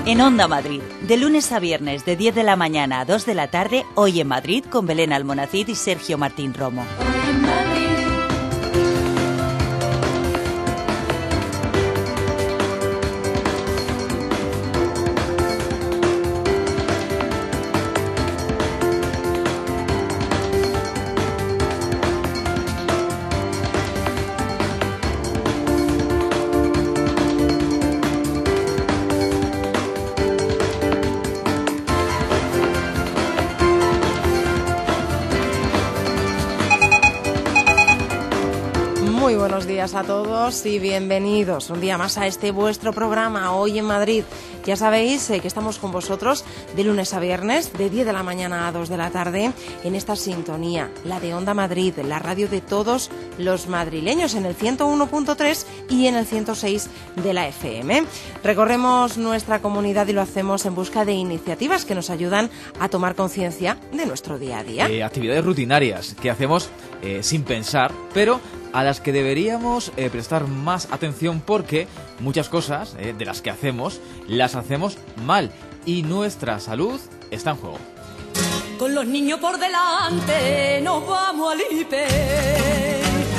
En Onda Madrid, de lunes a viernes de 10 de la mañana a 2 de la tarde, Hoy en Madrid con Belén Almonacid y Sergio Martín Romo. Muy buenos días a todos y bienvenidos un día más a este vuestro programa Hoy en Madrid. Ya sabéis que estamos con vosotros de lunes a viernes, de 10 de la mañana a 2 de la tarde, en esta sintonía, la de Onda Madrid, la radio de todos los madrileños, en el 101.3 y en el 106 de la FM. Recorremos nuestra comunidad y lo hacemos en busca de iniciativas que nos ayudan a tomar conciencia de nuestro día a día. Actividades rutinarias que hacemos sin pensar, pero a las que deberíamos prestar más atención porque muchas cosas de las que hacemos, las hacemos mal y nuestra salud está en juego. Con los niños por delante nos vamos al IPE.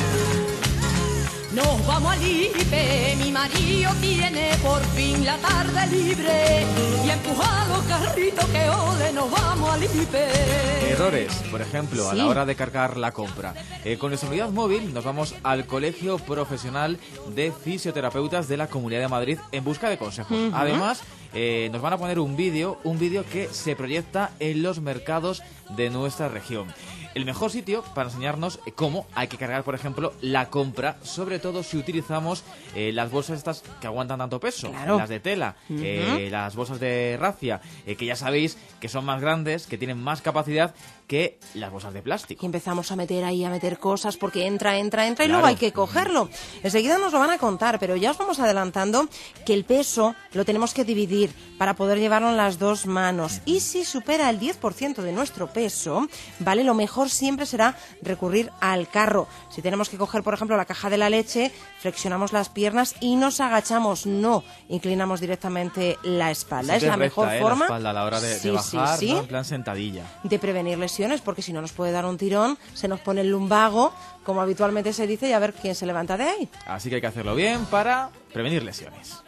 Nos vamos al IPE, mi marido tiene por fin la tarde libre y empuja los carritos que ole, nos vamos al IPE. Errores, por ejemplo, a la hora de cargar la compra. Con nuestra unidad móvil nos vamos al Colegio Profesional de Fisioterapeutas de la Comunidad de Madrid en busca de consejos. Además, nos van a poner un vídeo que se proyecta en los mercados de nuestra región. El mejor sitio para enseñarnos cómo hay que cargar, por ejemplo, la compra, sobre todo si utilizamos las bolsas estas que aguantan tanto peso, las de tela, las bolsas de racia, que ya sabéis que son más grandes, que tienen más capacidad que las bolsas de plástico. Y empezamos a meter cosas porque entra y luego hay que cogerlo. Enseguida nos lo van a contar, pero ya os vamos adelantando que el peso lo tenemos que dividir para poder llevarlo en las dos manos. Y si supera el 10% de nuestro peso, ¿vale? Lo mejor siempre será recurrir al carro. Si tenemos que coger, por ejemplo, la caja de la leche, flexionamos las piernas y nos agachamos, no inclinamos directamente la espalda. Es la mejor forma la espalda a la hora de bajar, ¿no? En plan sentadilla. De prevenir lesiones, porque si no nos puede dar un tirón, se nos pone el lumbago, como habitualmente se dice, y a ver quién se levanta de ahí. Así que hay que hacerlo bien para prevenir lesiones.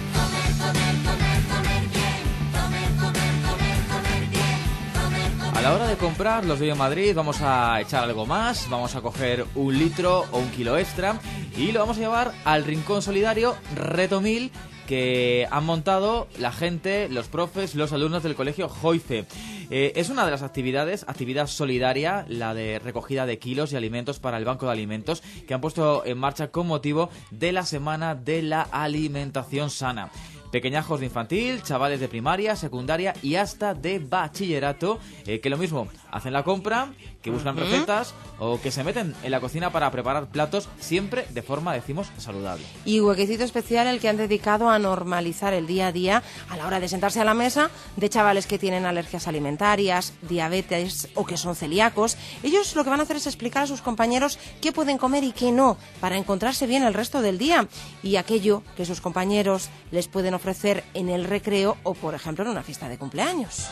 A la hora de comprar los de Hoy en Madrid vamos a echar algo más, vamos a coger 1 litro o 1 kilo extra y lo vamos a llevar al Rincón Solidario Reto 1000 que han montado la gente, los profes, los alumnos del colegio Joice. Es una de las actividad solidaria, la de recogida de kilos y alimentos para el Banco de Alimentos, que han puesto en marcha con motivo de la Semana de la Alimentación Sana. Pequeñajos de infantil, chavales de primaria, secundaria y hasta de bachillerato, que lo mismo, hacen la compra, que buscan recetas o que se meten en la cocina para preparar platos, siempre de forma, decimos, saludable. Y huequecito especial el que han dedicado a normalizar el día a día a la hora de sentarse a la mesa de chavales que tienen alergias alimentarias, diabetes o que son celíacos. Ellos lo que van a hacer es explicar a sus compañeros qué pueden comer y qué no, para encontrarse bien el resto del día y aquello que sus compañeros les pueden ofrecer en el recreo o, por ejemplo, en una fiesta de cumpleaños.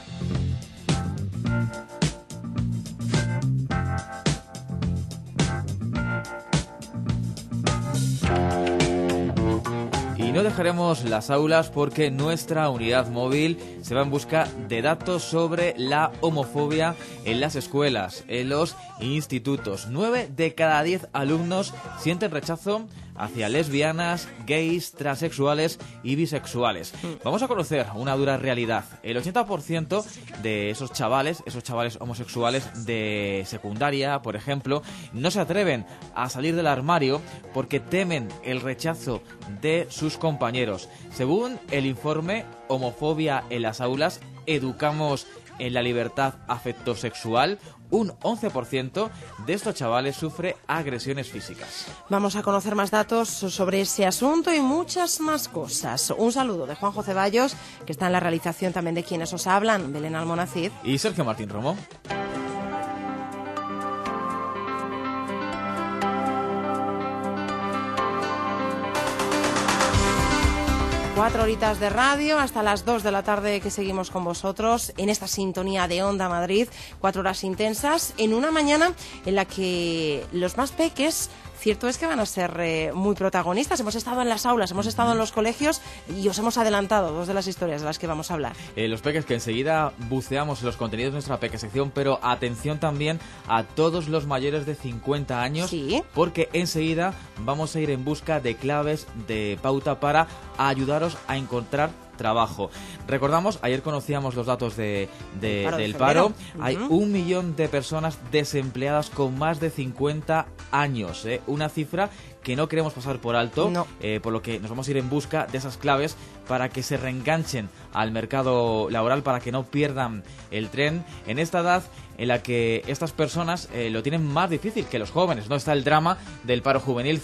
Y no dejaremos las aulas porque nuestra unidad móvil se va en busca de datos sobre la homofobia en las escuelas, en los institutos. 9 de cada 10 alumnos sienten rechazo hacia lesbianas, gays, transexuales y bisexuales. Vamos a conocer una dura realidad. El 80% de esos chavales homosexuales de secundaria, por ejemplo, no se atreven a salir del armario porque temen el rechazo de sus compañeros. Según el informe Homofobia en las aulas, educamos en la libertad afectivosexual, un 11% de estos chavales sufre agresiones físicas. Vamos a conocer más datos sobre ese asunto y muchas más cosas. Un saludo de Juanjo Ceballos, que está en la realización también de quienes os hablan, Belén Almonacid y Sergio Martín Romo. 4 horitas de radio hasta las 2 de la tarde que seguimos con vosotros en esta sintonía de Onda Madrid. 4 horas intensas en una mañana en la que los más peques, cierto es que van a ser muy protagonistas. Hemos estado en las aulas, hemos estado en los colegios y os hemos adelantado 2 de las historias de las que vamos a hablar. Los peques, que enseguida buceamos en los contenidos de nuestra peque sección, pero atención también a todos los mayores de 50 años, ¿sí? Porque enseguida vamos a ir en busca de claves de pauta para ayudaros a encontrar trabajo. Recordamos, ayer conocíamos los datos del paro. Hay 1 millón de personas desempleadas con más de 50 años. Una cifra que no queremos pasar por alto, no. Por lo que nos vamos a ir en busca de esas claves para que se reenganchen al mercado laboral, para que no pierdan el tren en esta edad en la que estas personas lo tienen más difícil que los jóvenes. No está el drama del paro juvenil,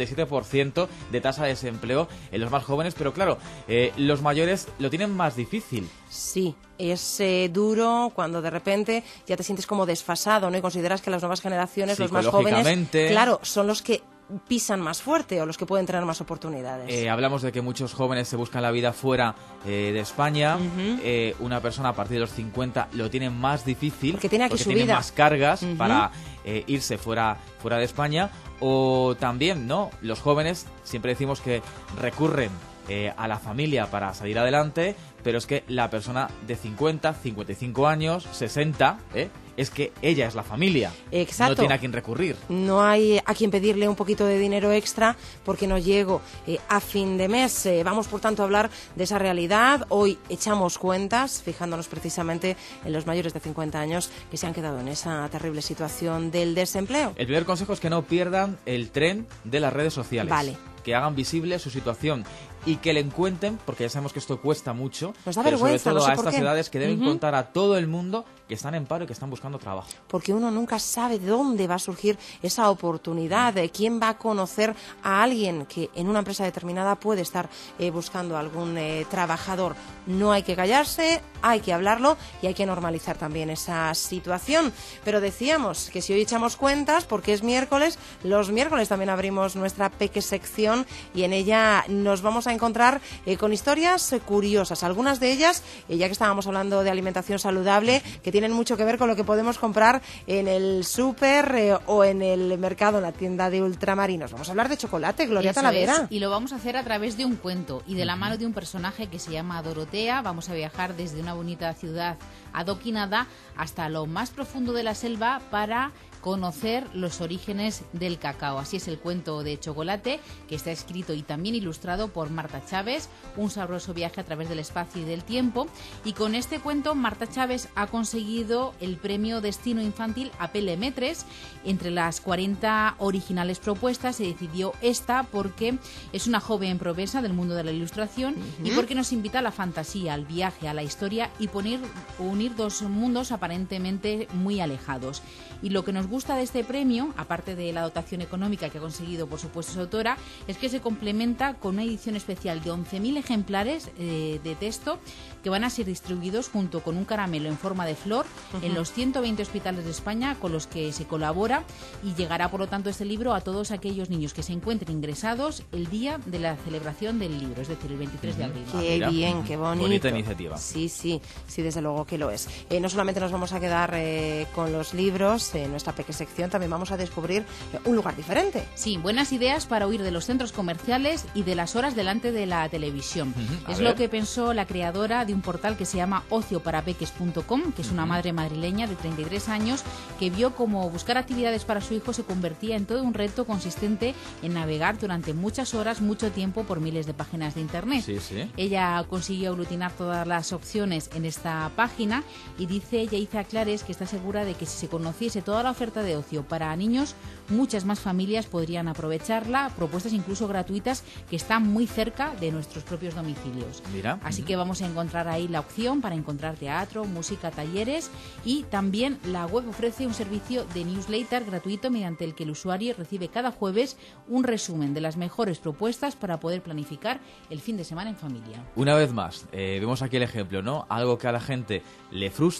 57% de tasa de desempleo en los más jóvenes, pero claro, los mayores lo tienen más difícil. Sí, es duro cuando de repente ya te sientes como desfasado, ¿no? Y consideras que las nuevas generaciones, los más jóvenes, claro, son los que pisan más fuerte o los que pueden tener más oportunidades. Hablamos de que muchos jóvenes se buscan la vida fuera de España. Una persona a partir de los 50 lo tiene más difícil porque tiene aquí su tiene vida, más cargas para irse fuera de España. O también, ¿no? Los jóvenes siempre decimos que recurren a la familia para salir adelante, pero es que la persona de 50, 55 años, 60, es que ella es la familia. Exacto. No tiene a quién recurrir. No hay a quien pedirle un poquito de dinero extra porque no llego a fin de mes. Vamos, por tanto, a hablar de esa realidad. Hoy echamos cuentas, fijándonos precisamente en los mayores de 50 años que se han quedado en esa terrible situación del desempleo. El primer consejo es que no pierdan el tren de las redes sociales. Vale. Que hagan visible su situación y que le cuenten, porque ya sabemos que esto cuesta mucho, nos da pero vergüenza, sobre todo no sé a por estas qué. edades que deben contar a todo el mundo que están en paro y que están buscando trabajo. Porque uno nunca sabe de dónde va a surgir esa oportunidad, de quién va a conocer a alguien que en una empresa determinada puede estar buscando a algún trabajador. No hay que callarse, hay que hablarlo y hay que normalizar también esa situación. Pero decíamos que si hoy echamos cuentas, porque es miércoles, los miércoles también abrimos nuestra peque sección y en ella nos vamos a encontrar con historias curiosas. Algunas de ellas, ya que estábamos hablando de alimentación saludable, que tienen mucho que ver con lo que podemos comprar en el súper o en el mercado, en la tienda de ultramarinos. Vamos a hablar de chocolate, Gloria Talavera. Y lo vamos a hacer a través de un cuento y de la mano de un personaje que se llama Dorotea. Vamos a viajar desde una bonita ciudad adoquinada hasta lo más profundo de la selva para conocer los orígenes del cacao. Así es el cuento de Chocolate, que está escrito y también ilustrado por Marta Chávez, un sabroso viaje a través del espacio y del tiempo. Y con este cuento Marta Chávez ha conseguido el premio Destino Infantil Apple M3. Entre las 40 originales propuestas se decidió esta porque es una joven promesa del mundo de la ilustración y porque nos invita a la fantasía, al viaje, a la historia y unir dos mundos aparentemente muy alejados. Y lo que nos gusta de este premio, aparte de la dotación económica que ha conseguido por supuesto su autora, es que se complementa con una edición especial de 11.000 ejemplares de texto que van a ser distribuidos junto con un caramelo en forma de flor en los 120 hospitales de España con los que se colabora, y llegará por lo tanto este libro a todos aquellos niños que se encuentren ingresados el día de la celebración del libro, es decir, el 23 de abril. Qué bien, qué bonito. Bonita iniciativa. Sí, desde luego que lo es. No solamente nos vamos a quedar con los libros, en nuestra pequeña sección también vamos a descubrir un lugar diferente. Sí, buenas ideas para huir de los centros comerciales y de las horas delante de la televisión. Es lo que pensó la creadora de un portal que se llama ocioparapeques.com, que es una madre madrileña de 33 años que vio como buscar actividades para su hijo se convertía en todo un reto consistente en navegar durante muchas horas, mucho tiempo por miles de páginas de internet. Sí. Ella consiguió aglutinar todas las opciones en esta página y dice Yaiza Clares que está segura de que si se conociese toda la oferta de ocio para niños, muchas más familias podrían aprovecharla, propuestas incluso gratuitas que están muy cerca de nuestros propios domicilios. Mira. Así que vamos a encontrar ahí la opción para encontrar teatro, música, talleres, y también la web ofrece un servicio de newsletter gratuito mediante el que el usuario recibe cada jueves un resumen de las mejores propuestas para poder planificar el fin de semana en familia. Una vez más, vemos aquí el ejemplo, ¿no? Algo que a la gente le frustra,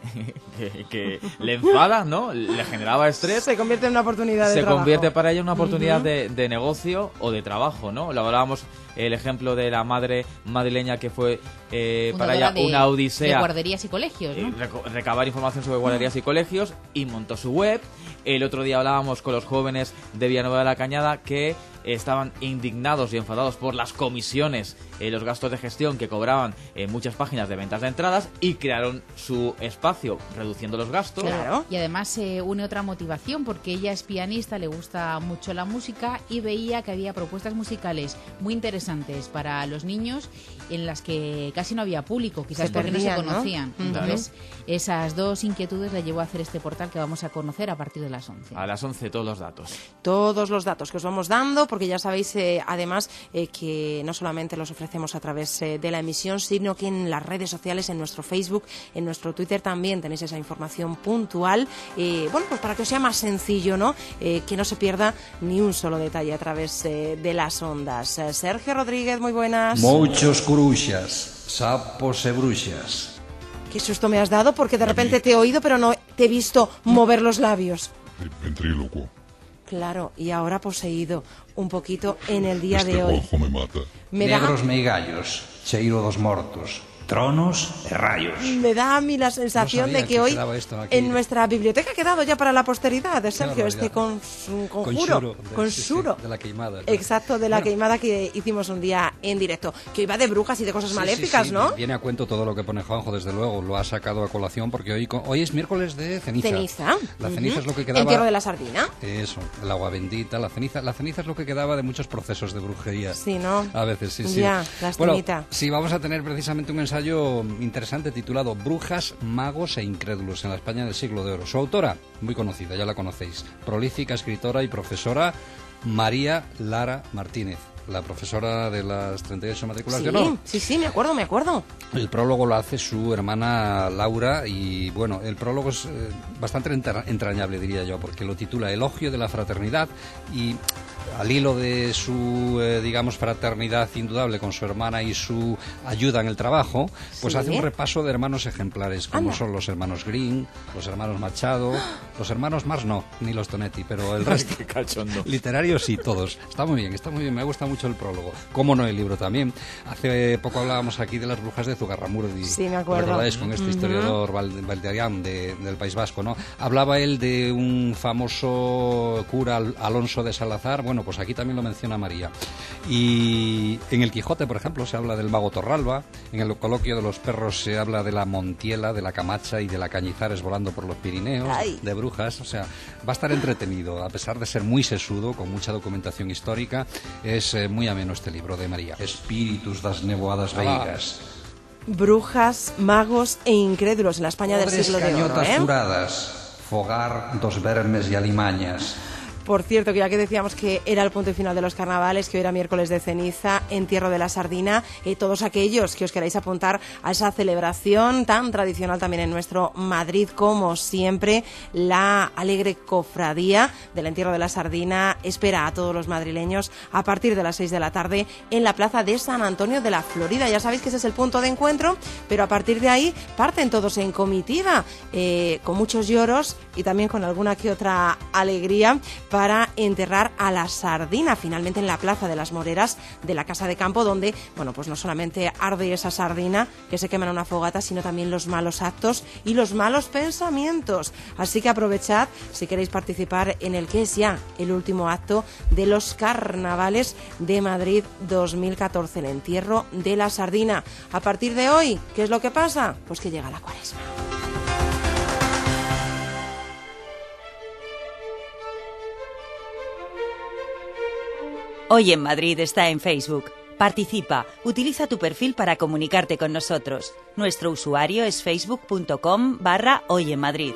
que le enfada, ¿no? Le generaba estrés. Se convierte en una oportunidad de trabajo. Se convierte para ella en una oportunidad de negocio o de trabajo, ¿no? Lo hablábamos, el ejemplo de la madre madrileña que fue para ella una odisea. De guarderías y colegios, ¿no? Recabar información sobre guarderías y colegios, y montó su web. El otro día hablábamos con los jóvenes de Villanueva de la Cañada que estaban indignados y enfadados por las comisiones, los gastos de gestión que cobraban en muchas páginas de ventas de entradas, y crearon su espacio reduciendo los gastos. Claro. Y además se une otra motivación, porque ella es pianista, le gusta mucho la música y veía que había propuestas musicales muy interesantes para los niños en las que casi no había público, quizás porque no se conocían. ¿No? Entonces, esas dos inquietudes la llevó a hacer este portal que vamos a conocer a partir de las 11. A las 11 todos los datos. Todos los datos que os vamos dando, porque ya sabéis además que no solamente los ofrecemos a través de la emisión, sino que en las redes sociales, en nuestro Facebook, en nuestro Twitter también tenéis esa información puntual, bueno, pues para que os sea más sencillo, ¿no? Que no se pierda ni un solo detalle a través de las ondas. Sergio Rodríguez, muy buenas. Muchos curuxas, sapos e bruxas. Qué susto me has dado, porque de repente te he oído, pero no te he visto mover los labios. Ventrílocuo. Claro, y ahora poseído un poquito en el día de hoy. Rojo me mata. Negros meigallos, cheiro dos mortos, tronos e rayos. Me da a mí la sensación No sabía de que que hoy quedaba esto aquí. en nuestra biblioteca ha quedado ya para la posteridad, Sergio, este conjuro, conjuro. De la queimada. Exacto, de la queimada que hicimos un día en directo, que hoy va de brujas y de cosas maléficas, sí, ¿no? Viene a cuento todo lo que pone Juanjo, desde luego, lo ha sacado a colación porque hoy es miércoles de ceniza. Ceniza. La ceniza es lo que quedaba... Entierro de la sardina. Eso, el agua bendita, la ceniza es lo que quedaba de muchos procesos de brujería. Sí, ¿no? A veces, sí. Ya, la Bueno, escenita. sí, vamos a tener precisamente un ensayo interesante titulado Brujas, magos e incrédulos en la España del siglo de oro. Su autora, muy conocida, ya la conocéis, prolífica escritora y profesora María Lara Martínez, la profesora de las 38 matrículas de honor. Sí, me acuerdo. El prólogo lo hace su hermana Laura y, bueno, el prólogo es bastante entrañable, diría yo, porque lo titula Elogio de la fraternidad y al hilo de su, digamos, fraternidad indudable con su hermana y su ayuda en el trabajo, pues Sí. hace un repaso de hermanos ejemplares, como son los hermanos Green, los hermanos Machado, los hermanos Mars no, ni los Tonetti, pero el resto... Qué cachondo. Literarios sí, todos. Está muy bien, me gusta mucho el prólogo. Cómo no, el libro también. Hace poco hablábamos aquí de las brujas de Zugarramurdi. Sí, me acuerdo. ¿Recordáis? Con este historiador Valerian del País Vasco, ¿no? Hablaba él de un famoso cura, Alonso de Salazar. Bueno, pues aquí también lo menciona María. Y en el Quijote, por ejemplo, se habla del mago Torralba. En el coloquio de los perros se habla de la Montiela, de la Camacha y de la Cañizares volando por los Pirineos, Ay. de brujas. O sea, va a estar entretenido, a pesar de ser muy sesudo, con mucha documentación histórica. Es muy ameno este libro de María. Espíritus das nevoadas veigas. Brujas, magos e incrédulos en la España del Podres siglo de oro, cañotas ¿eh? furadas, fogar dos vermes y alimañas. Por cierto, que ya que decíamos que era el punto final de los carnavales, que hoy era miércoles de ceniza, entierro de la sardina, todos aquellos que os queráis apuntar a esa celebración tan tradicional también en nuestro Madrid, como siempre, la alegre cofradía del entierro de la sardina espera a todos los madrileños a partir de las 6 de la tarde en la plaza de San Antonio de la Florida. Ya sabéis que ese es el punto de encuentro, pero a partir de ahí parten todos en comitiva, con muchos lloros y también con alguna que otra alegría, para enterrar a la sardina finalmente en la Plaza de las Moreras de la Casa de Campo, donde, bueno, pues no solamente arde esa sardina que se quema en una fogata, sino también los malos actos y los malos pensamientos. Así que aprovechad si queréis participar en el que es ya el último acto de los carnavales de Madrid 2014, el entierro de la sardina. A partir de hoy, ¿qué es lo que pasa? Pues que llega la Cuaresma. Hoy en Madrid está en Facebook. Participa, utiliza tu perfil para comunicarte con nosotros. Nuestro usuario es facebook.com/Hoy en Madrid.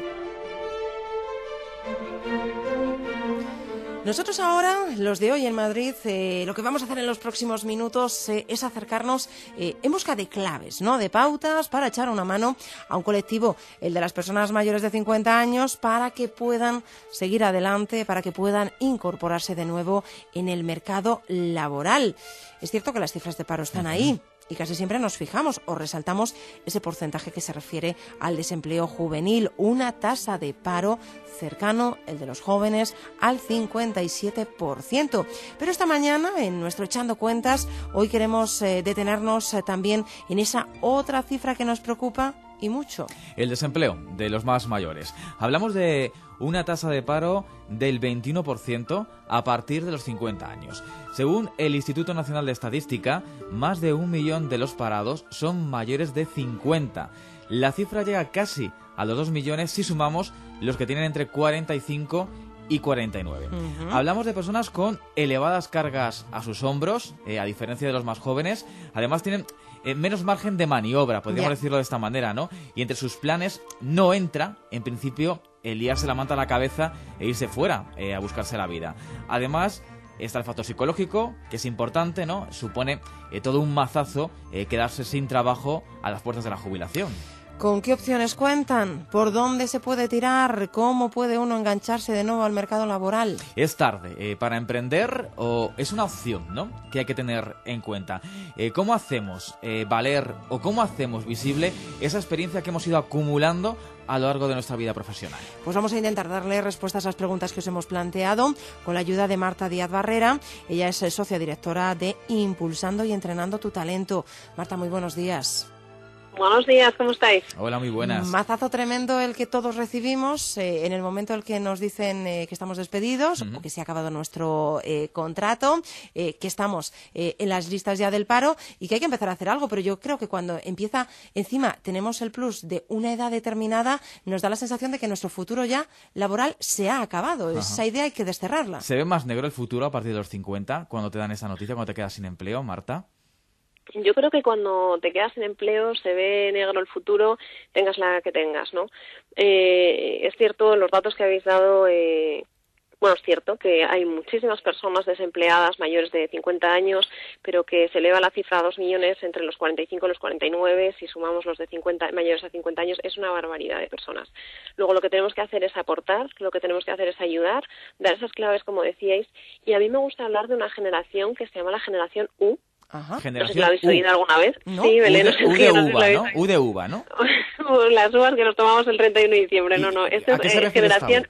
Nosotros ahora, los de Hoy en Madrid, lo que vamos a hacer en los próximos minutos es acercarnos en busca de claves, ¿no? De pautas para echar una mano a un colectivo, el de las personas mayores de 50 años, para que puedan seguir adelante, para que puedan incorporarse de nuevo en el mercado laboral. Es cierto que las cifras de paro están ahí, y casi siempre nos fijamos o resaltamos ese porcentaje que se refiere al desempleo juvenil, una tasa de paro cercano, el de los jóvenes, al 57%. Pero esta mañana, en nuestro Echando Cuentas, hoy queremos detenernos también en esa otra cifra que nos preocupa y mucho. El desempleo de los más mayores. Hablamos de una tasa de paro del 21% a partir de los 50 años. Según el Instituto Nacional de Estadística, más de 1 millón de los parados son mayores de 50. La cifra llega casi a los 2 millones si sumamos los que tienen entre 45 y 49. Hablamos de personas con elevadas cargas a sus hombros, a diferencia de los más jóvenes. Además tienen menos margen de maniobra, podríamos decirlo de esta manera, ¿no? Y entre sus planes no entra, en principio, el liarse la manta a la cabeza e irse fuera a buscarse la vida. Además, está el factor psicológico, que es importante, ¿no? Supone todo un mazazo quedarse sin trabajo a las puertas de la jubilación. ¿Con qué opciones cuentan? ¿Por dónde se puede tirar? ¿Cómo puede uno engancharse de nuevo al mercado laboral? ¿Es tarde para emprender o es una opción, ¿no?, que hay que tener en cuenta? ¿Cómo hacemos valer o cómo hacemos visible esa experiencia que hemos ido acumulando a lo largo de nuestra vida profesional? Pues vamos a intentar darle respuesta a esas preguntas que os hemos planteado con la ayuda de Marta Díaz Barrera. Ella es socia directora de Impulsando y Entrenando tu Talento. Marta, muy buenos días. Buenos días, ¿cómo estáis? Hola, muy buenas. Mazazo tremendo el que todos recibimos en el momento en que nos dicen que estamos despedidos o que se ha acabado nuestro contrato, que estamos en las listas ya del paro y que hay que empezar a hacer algo. Pero yo creo que cuando empieza, encima tenemos el plus de una edad determinada, nos da la sensación de que nuestro futuro ya laboral se ha acabado. Esa idea hay que desterrarla. ¿Se ve más negro el futuro a partir de los 50 cuando te dan esa noticia, cuando te quedas sin empleo, Marta? Yo creo que cuando te quedas sin empleo se ve negro el futuro, tengas la que tengas, ¿no? Es cierto, los datos que habéis dado, bueno, es cierto que hay muchísimas personas desempleadas mayores de 50 años, pero que se eleva la cifra a 2 millones entre los 45 y los 49, si sumamos los de 50 mayores a 50 años, es una barbaridad de personas. Luego lo que tenemos que hacer es aportar, lo que tenemos que hacer es ayudar, dar esas claves, como decíais, y a mí me gusta hablar de una generación que se llama la generación U. Ajá. No sé si lo habéis oído alguna vez. ¿No? Sí, Belén, U de uva, ¿no? U de uva, ¿no? Las uvas que nos tomamos el 31 de diciembre. No. Esto ¿A qué se es refiere generación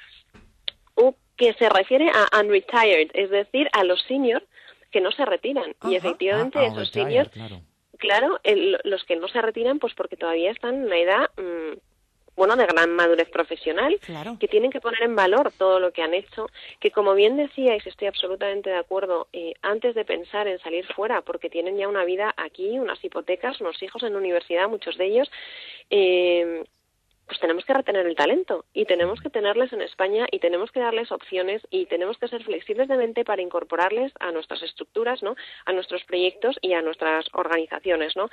U, que se refiere a unretired, es decir, a los senior que no se retiran. Ajá. Y efectivamente esos senior, claro, los que no se retiran, pues porque todavía están en una edad de gran madurez profesional, claro, que tienen que poner en valor todo lo que han hecho, que como bien decíais, estoy absolutamente de acuerdo, antes de pensar en salir fuera, porque tienen ya una vida aquí, unas hipotecas, unos hijos en universidad, muchos de ellos, pues tenemos que retener el talento y tenemos que tenerles en España y tenemos que darles opciones y tenemos que ser flexibles de mente para incorporarles a nuestras estructuras, ¿no?, a nuestros proyectos y a nuestras organizaciones, ¿no?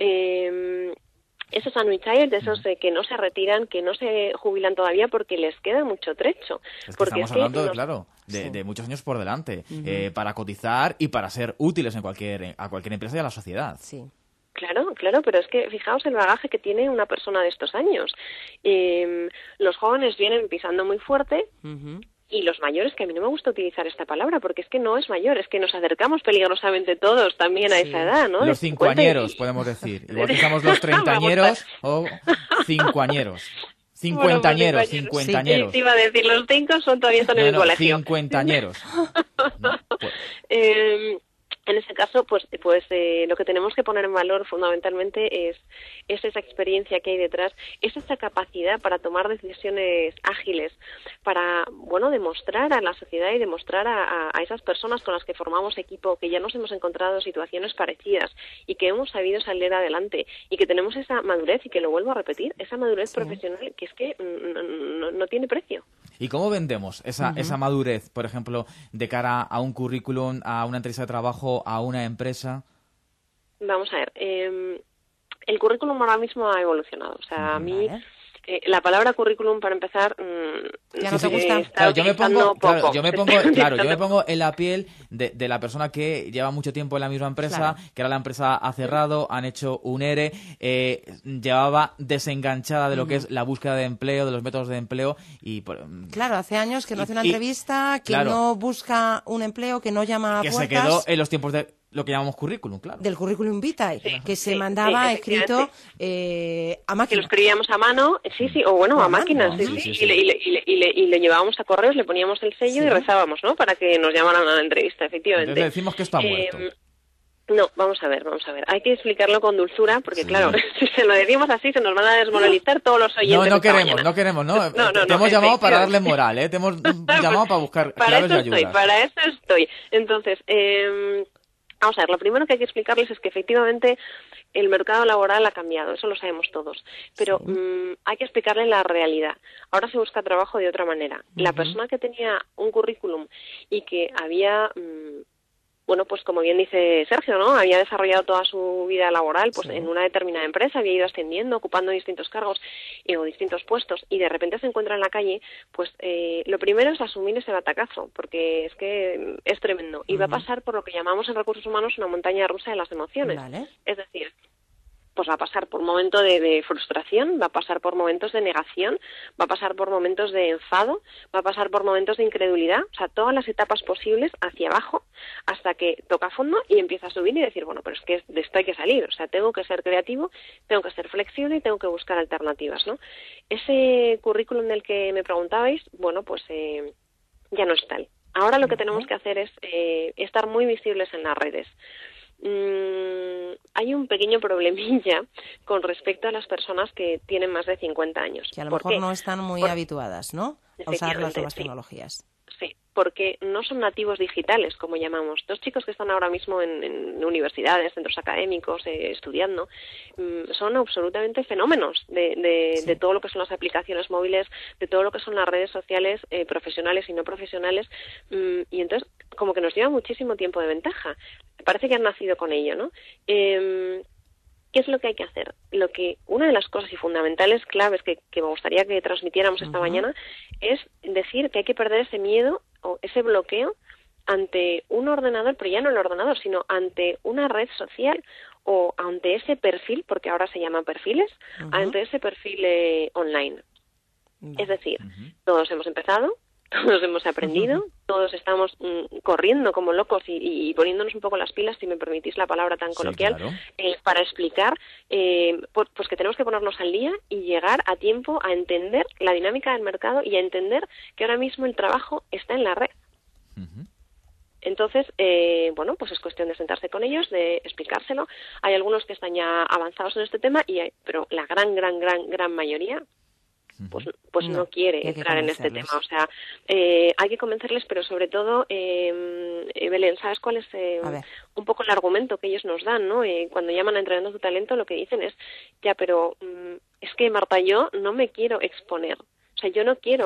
Esos unretired, esos que no se retiran, que no se jubilan todavía porque les queda mucho trecho. Es que porque estamos hablando, claro, de muchos años por delante, para cotizar y para ser útiles a cualquier empresa y a la sociedad. Sí. Claro, pero es que fijaos el bagaje que tiene una persona de estos años. Los jóvenes vienen pisando muy fuerte. Y los mayores, que a mí no me gusta utilizar esta palabra, porque es que no es mayor, es que nos acercamos peligrosamente todos también a esa edad, ¿no? Los cincuañeros, podemos decir. Igual que estamos los treintañeros o cincuañeros. Cincuentañeros. Sí, iba a decir, los 5 todavía están en el colegio. Cincuentañeros. Pues. En ese caso, pues lo que tenemos que poner en valor fundamentalmente es esa experiencia que hay detrás, es esa capacidad para tomar decisiones ágiles, para, demostrar a la sociedad y demostrar a esas personas con las que formamos equipo que ya nos hemos encontrado en situaciones parecidas y que hemos sabido salir adelante y que tenemos esa madurez, y que lo vuelvo a repetir, esa madurez profesional que es que no tiene precio. ¿Y cómo vendemos esa madurez, por ejemplo, de cara a un currículum, a una entrevista de trabajo, a una empresa? Vamos a ver, el currículum ahora mismo ha evolucionado. O sea, a mí la palabra currículum, para empezar, ¿ya no te gusta? Claro, yo me pongo en la piel de la persona que lleva mucho tiempo en la misma empresa, que ahora la empresa ha cerrado, han hecho un ERE, llevaba desenganchada de lo que es la búsqueda de empleo, de los métodos de empleo. Claro, hace años que no hace una entrevista, que no busca un empleo, que no llama a puertas. Se quedó en los tiempos de lo que llamamos currículum, claro. Del currículum vitae, Sí, que se sí, mandaba sí, escrito a que lo máquina. escribíamos a mano, o bueno, A a máquina, mano, sí. sí. Y le llevábamos a correos, le poníamos el sello Sí. y rezábamos, ¿no? Para que nos llamaran a la entrevista, efectivamente. Entonces le decimos que esto ha muerto. No, vamos a ver. Hay que explicarlo con dulzura, porque claro, si se lo decimos así, se nos van a desmoralizar todos los oyentes. No de esta queremos. mañana. Te hemos llamado para darle moral, ¿eh? Te hemos llamado para buscar claves de ayuda. Para eso estoy. Entonces, vamos a ver, lo primero que hay que explicarles es que efectivamente el mercado laboral ha cambiado, eso lo sabemos todos, pero hay que explicarle la realidad. Ahora se busca trabajo de otra manera. La persona que tenía un currículum y que había... bueno, pues como bien dice Sergio, ¿no? Había desarrollado toda su vida laboral pues en una determinada empresa, había ido ascendiendo, ocupando distintos cargos o distintos puestos, y de repente se encuentra en la calle, pues lo primero es asumir ese batacazo, porque es que es tremendo. Y va a pasar por lo que llamamos en recursos humanos una montaña rusa de las emociones. Vale. Es decir, pues va a pasar por un momento de frustración, va a pasar por momentos de negación, va a pasar por momentos de enfado, va a pasar por momentos de incredulidad, o sea, todas las etapas posibles hacia abajo hasta que toca fondo y empieza a subir y decir, bueno, pero es que de esto hay que salir, o sea, tengo que ser creativo, tengo que ser flexible y tengo que buscar alternativas, ¿no? Ese currículum del que me preguntabais, bueno, pues ya no es tal. Ahora lo que tenemos que hacer es estar muy visibles en las redes. Hay un pequeño problemilla con respecto a las personas que tienen más de 50 años. Que a lo mejor no están muy habituadas, ¿no? A usar las nuevas sí. tecnologías. Sí, porque no son nativos digitales, como llamamos. Los chicos que están ahora mismo en universidades, centros académicos, estudiando, son absolutamente fenómenos de todo lo que son las aplicaciones móviles, de todo lo que son las redes sociales profesionales y no profesionales, y entonces como que nos lleva muchísimo tiempo de ventaja. Parece que han nacido con ello, ¿no? ¿Qué es lo que hay que hacer? Una de las cosas y fundamentales, claves que me gustaría que transmitiéramos esta mañana es decir que hay que perder ese miedo o ese bloqueo ante un ordenador, pero ya no el ordenador, sino ante una red social o ante ese perfil, porque ahora se llaman perfiles, ante ese perfil online. Es decir, todos hemos empezado, todos hemos aprendido, todos estamos corriendo como locos y poniéndonos un poco las pilas, si me permitís la palabra tan coloquial, claro. Para explicar pues que tenemos que ponernos al día y llegar a tiempo a entender la dinámica del mercado y a entender que ahora mismo el trabajo está en la red. Entonces, bueno, pues es cuestión de sentarse con ellos, de explicárselo. Hay algunos que están ya avanzados en este tema, pero la gran mayoría pues no quiere entrar en este tema. O sea, hay que convencerles, pero sobre todo, Belén, ¿sabes cuál es un poco el argumento que ellos nos dan, ¿no? Cuando llaman a Entrenando tu Talento, lo que dicen es, ya, pero es que, Marta, yo no me quiero exponer. O sea, yo no quiero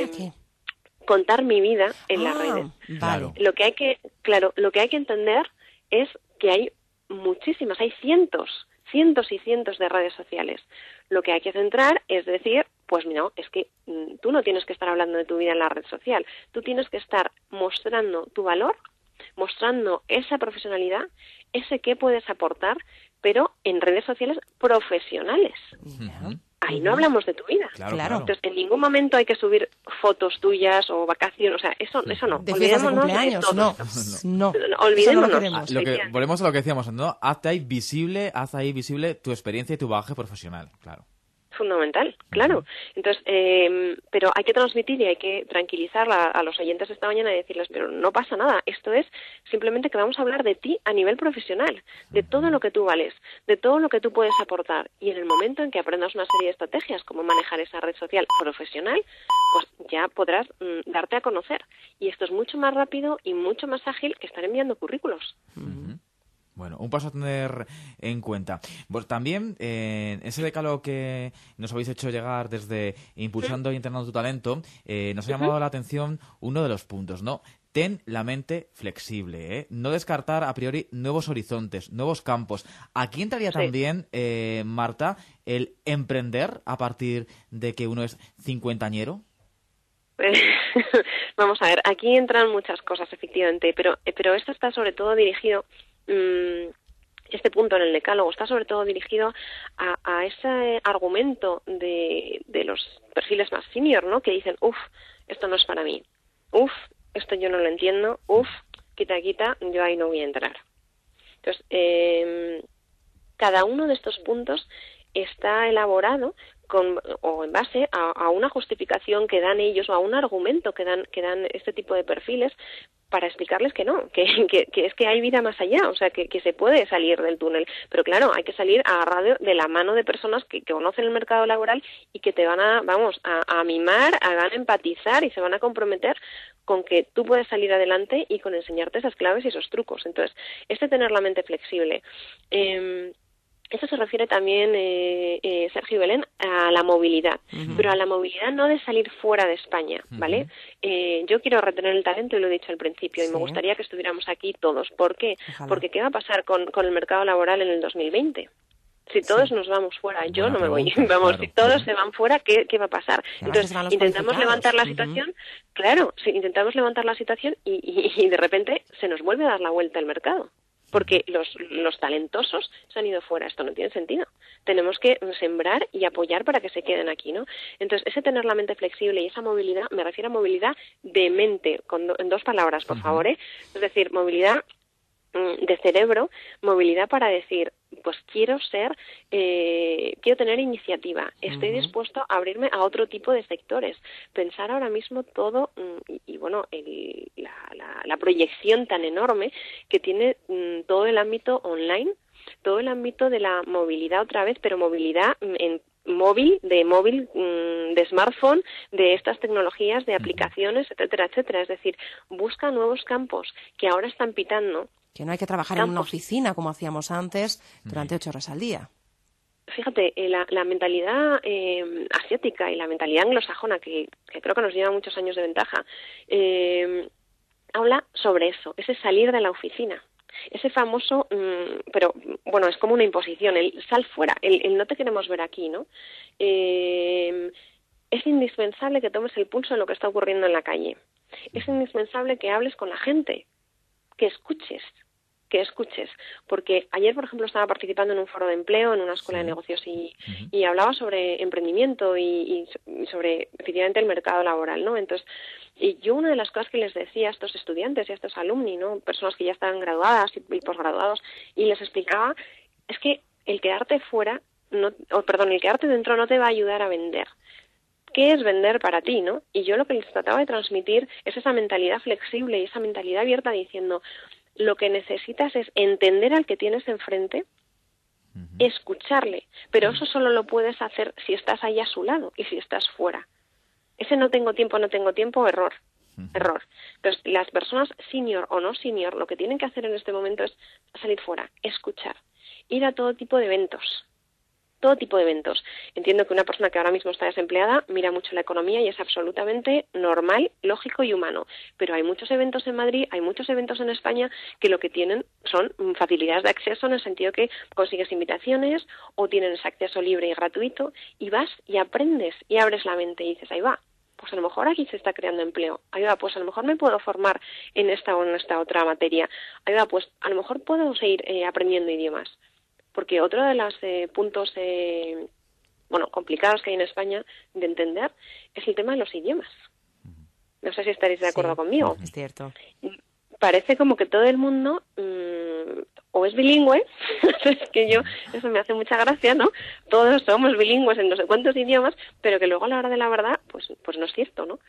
contar mi vida en las redes. Vale. Lo que hay que entender es que hay muchísimas, hay cientos y cientos de redes sociales. Lo que hay que centrar es decir, pues no, es que tú no tienes que estar hablando de tu vida en la red social, tú tienes que estar mostrando tu valor, mostrando esa profesionalidad, ese qué puedes aportar, pero en redes sociales profesionales. Ahí no hablamos de tu vida. Claro. Entonces, en ningún momento hay que subir fotos tuyas o vacaciones, o sea, eso no. De fiestas de cumpleaños, no. Olvidémonos. Volvemos a lo que decíamos, ¿no? Haz ahí visible tu experiencia y tu bagaje profesional, claro. Fundamental, claro. Entonces, pero hay que transmitir y hay que tranquilizar a los oyentes esta mañana y decirles, pero no pasa nada, esto es simplemente que vamos a hablar de ti a nivel profesional, de todo lo que tú vales, de todo lo que tú puedes aportar, y en el momento en que aprendas una serie de estrategias, como manejar esa red social profesional, pues ya podrás darte a conocer, y esto es mucho más rápido y mucho más ágil que estar enviando currículos. Bueno, un paso a tener en cuenta. Pues también, ese decálogo que nos habéis hecho llegar desde Impulsando y Entrenando tu Talento, nos ha llamado la atención uno de los puntos, ¿no? Ten la mente flexible, ¿eh? No descartar a priori nuevos horizontes, nuevos campos. Aquí entraría también, Marta, el emprender a partir de que uno es cincuentañero. Vamos a ver, aquí entran muchas cosas, efectivamente, pero esto está sobre todo dirigido... este punto en el decálogo está sobre todo dirigido a ese argumento de los perfiles más senior, ¿no? Que dicen, esto no es para mí, esto yo no lo entiendo, quita, yo ahí no voy a entrar. Entonces, cada uno de estos puntos está elaborado o en base a una justificación que dan ellos o a un argumento que dan este tipo de perfiles para explicarles que no, que es que hay vida más allá, o sea, que se puede salir del túnel. Pero claro, hay que salir agarrado de la mano de personas que conocen el mercado laboral y que te van a mimar, van a empatizar y se van a comprometer con que tú puedes salir adelante y con enseñarte esas claves y esos trucos. Entonces, tener la mente flexible. Eso se refiere también, Sergio y Belén, a la movilidad, pero a la movilidad no de salir fuera de España, ¿vale? Yo quiero retener el talento, y lo he dicho al principio, y me gustaría que estuviéramos aquí todos. ¿Por qué? Ojalá. Porque ¿qué va a pasar con el mercado laboral en el 2020? Si todos nos vamos fuera, yo Buena no me voy, pregunta, vamos, claro. si todos se van fuera, ¿qué va a pasar? Entonces, los intentamos cualificados. levantar la situación, claro, sí, intentamos levantar la situación y de repente se nos vuelve a dar la vuelta al mercado. Porque los talentosos se han ido fuera. Esto no tiene sentido. Tenemos que sembrar y apoyar para que se queden aquí, ¿no? Entonces, ese tener la mente flexible y esa movilidad, me refiero a movilidad de mente, en dos palabras, por favor, ¿eh? Es decir, movilidad de cerebro, movilidad para decir, pues quiero tener iniciativa, estoy dispuesto a abrirme a otro tipo de sectores, pensar ahora mismo todo y bueno, la proyección tan enorme que tiene todo el ámbito online, todo el ámbito de la movilidad otra vez, pero movilidad en móvil, de smartphone, de estas tecnologías, de aplicaciones, etcétera, etcétera. Es decir, busca nuevos campos que ahora están pitando. Que no hay que trabajar en una oficina como hacíamos antes durante 8 horas al día. Fíjate, la mentalidad asiática y la mentalidad anglosajona, que creo que nos lleva muchos años de ventaja, habla sobre eso, ese salir de la oficina. Ese famoso, pero bueno, es como una imposición, el sal fuera, el no te queremos ver aquí, ¿no? Es indispensable que tomes el pulso de lo que está ocurriendo en la calle. Es indispensable que hables con la gente, que escuches, porque ayer, por ejemplo, estaba participando en un foro de empleo en una escuela de negocios y hablaba sobre emprendimiento y sobre, efectivamente, el mercado laboral, ¿no? Entonces, y yo una de las cosas que les decía a estos estudiantes y a estos alumni, ¿no? Personas que ya estaban graduadas y posgraduados, y les explicaba, es que el quedarte fuera, el quedarte dentro no te va a ayudar a vender. ¿Qué es vender para ti, no? Y yo lo que les trataba de transmitir es esa mentalidad flexible y esa mentalidad abierta, diciendo, lo que necesitas es entender al que tienes enfrente, escucharle, pero eso solo lo puedes hacer si estás ahí a su lado y si estás fuera. Ese no tengo tiempo, error. Entonces, las personas senior o no senior, lo que tienen que hacer en este momento es salir fuera, escuchar, ir a todo tipo de eventos. Entiendo que una persona que ahora mismo está desempleada mira mucho la economía y es absolutamente normal, lógico y humano. Pero hay muchos eventos en Madrid, hay muchos eventos en España que lo que tienen son facilidades de acceso en el sentido que consigues invitaciones o tienen ese acceso libre y gratuito y vas y aprendes y abres la mente y dices, ahí va, pues a lo mejor aquí se está creando empleo. Ahí va, pues a lo mejor me puedo formar en esta o en esta otra materia. Ahí va, pues a lo mejor puedo seguir aprendiendo idiomas. Porque otro de los puntos complicados que hay en España de entender es el tema de los idiomas. No sé si estaréis de acuerdo conmigo. Es cierto. Parece como que todo el mundo o es bilingüe, es que eso me hace mucha gracia, ¿no? Todos somos bilingües en no sé cuántos idiomas, pero que luego a la hora de la verdad, pues no es cierto, ¿no?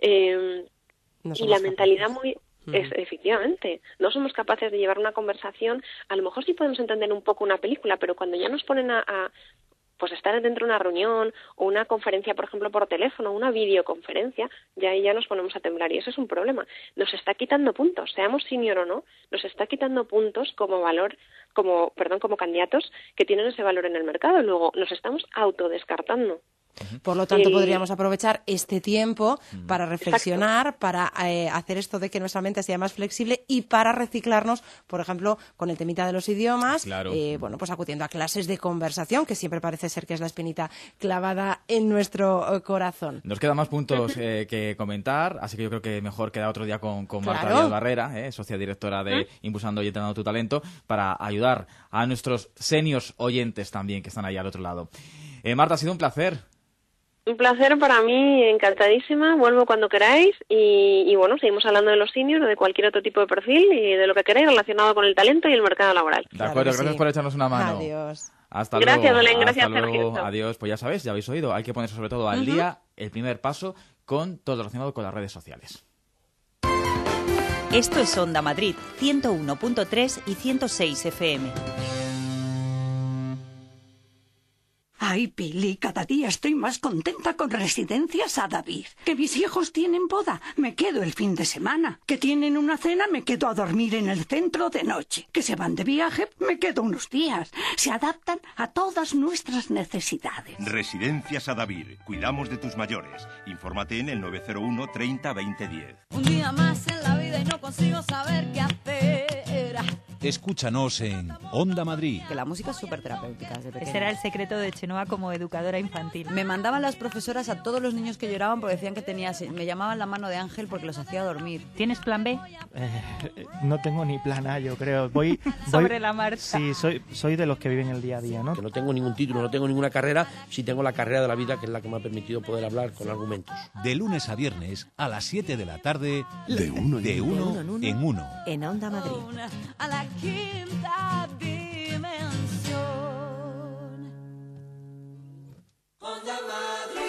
Y la mentalidad efectivamente, no somos capaces de llevar una conversación. A lo mejor sí podemos entender un poco una película, pero cuando ya nos ponen a estar dentro de una reunión o una conferencia, por ejemplo, por teléfono, una videoconferencia, ya ahí ya nos ponemos a temblar y eso es un problema. Nos está quitando puntos, seamos senior o no, nos está quitando puntos como como candidatos que tienen ese valor en el mercado. Luego nos estamos autodescartando. Por lo tanto, podríamos aprovechar este tiempo para reflexionar, para hacer esto de que nuestra mente sea más flexible y para reciclarnos, por ejemplo, con el temita de los idiomas, Claro. Pues acudiendo a clases de conversación, que siempre parece ser que es la espinita clavada en nuestro corazón. Nos quedan más puntos que comentar, así que yo creo que mejor queda otro día con Marta Claro. Díaz Barrera, socia directora de Impulsando y Entrenando tu Talento, para ayudar a nuestros seniors oyentes también que están ahí al otro lado. Marta, ha sido un placer. Un placer para mí, encantadísima, vuelvo cuando queráis y bueno, seguimos hablando de los seniors o de cualquier otro tipo de perfil y de lo que queráis relacionado con el talento y el mercado laboral. De acuerdo, gracias por echarnos una mano. Adiós. Hasta Gracias, luego. Belén, gracias, Hasta luego. Sergio. Adiós. Pues ya sabéis, ya habéis oído, hay que ponerse sobre todo al día, el primer paso con todo lo relacionado con las redes sociales. Esto es Onda Madrid, 101.3 y 106 FM. Ay, Pili, cada día estoy más contenta con Residencias Adavid. Que mis hijos tienen boda, me quedo el fin de semana. Que tienen una cena, me quedo a dormir en el centro de noche. Que se van de viaje, me quedo unos días. Se adaptan a todas nuestras necesidades. Residencias Adavid. Cuidamos de tus mayores. Infórmate en el 901 30 20 10. Un día más en la vida y no consigo saber qué hacer. Escúchanos en Onda Madrid. Que la música es súper terapéutica desde pequeña. Ese era el secreto de Chenoa como educadora infantil. Me mandaban las profesoras a todos los niños que lloraban porque decían que me llamaban la mano de ángel porque los hacía dormir. ¿Tienes plan B? No tengo ni plan A, yo creo. Voy sobre la marcha. Sí, soy de los que viven el día a día, ¿no? Que no tengo ningún título, no tengo ninguna carrera, sí tengo la carrera de la vida, que es la que me ha permitido poder hablar con argumentos. De lunes a viernes a las 7 de la tarde, De uno en uno. En Onda Madrid. A la quinta dimensión. Onda Madrid.